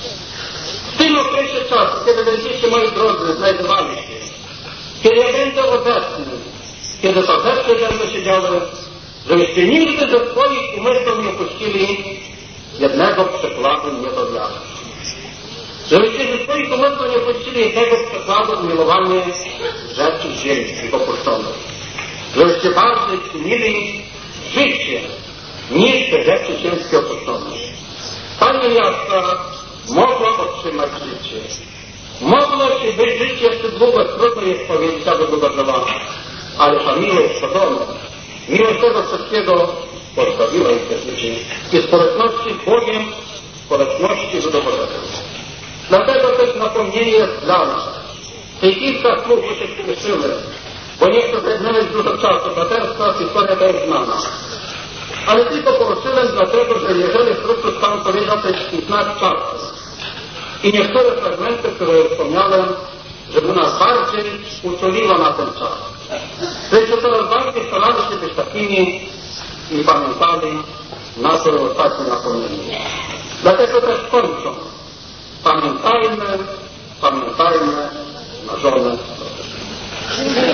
W tym okresie czasu, kiedy będziecie, moi drodzy, znajdowali się, kiedy ja będę obecny, kiedy to rzeczy będą się działy, żebyście nigdy ze swoich umysłów nie puścili jednego przykładu niedowiarstwa. Żebyście ze swoich umysłów nie puścili jednego przykładu umiłowania rzeczy ziemskich opuszczonych. Żebyście bardziej czynili życie niż te rzeczy ziemskie opuszczone. Pani miasta mogła otrzymać życie. Mogło się być życie jeszcze długo, trudno jest powiedzieć, aby długo trwało. Ale ta miłość Sodomy, miłość tego wszystkiego pozbawiła ich te życie i społeczności z Bogiem, społeczności ludu Bożego. Dlatego też napomnienie jest dla nas. Tych kilka słów się spieszymy, bo nie chcę zajmować dużo czasu, braterstwa, historia to jest znana. Ale tylko poruszyłem dlatego, że jeżeli Chrystus tam powiedział, to jest znak czasu. I niektóre fragmenty, które wspomniałem, żeby nas bardziej uczuliło na ten czas. Żebyśmy coraz bardziej starali się być takimi i pamiętali na to ostatnie napomnienie. Dlatego też kończąc, pamiętajmy na żonę.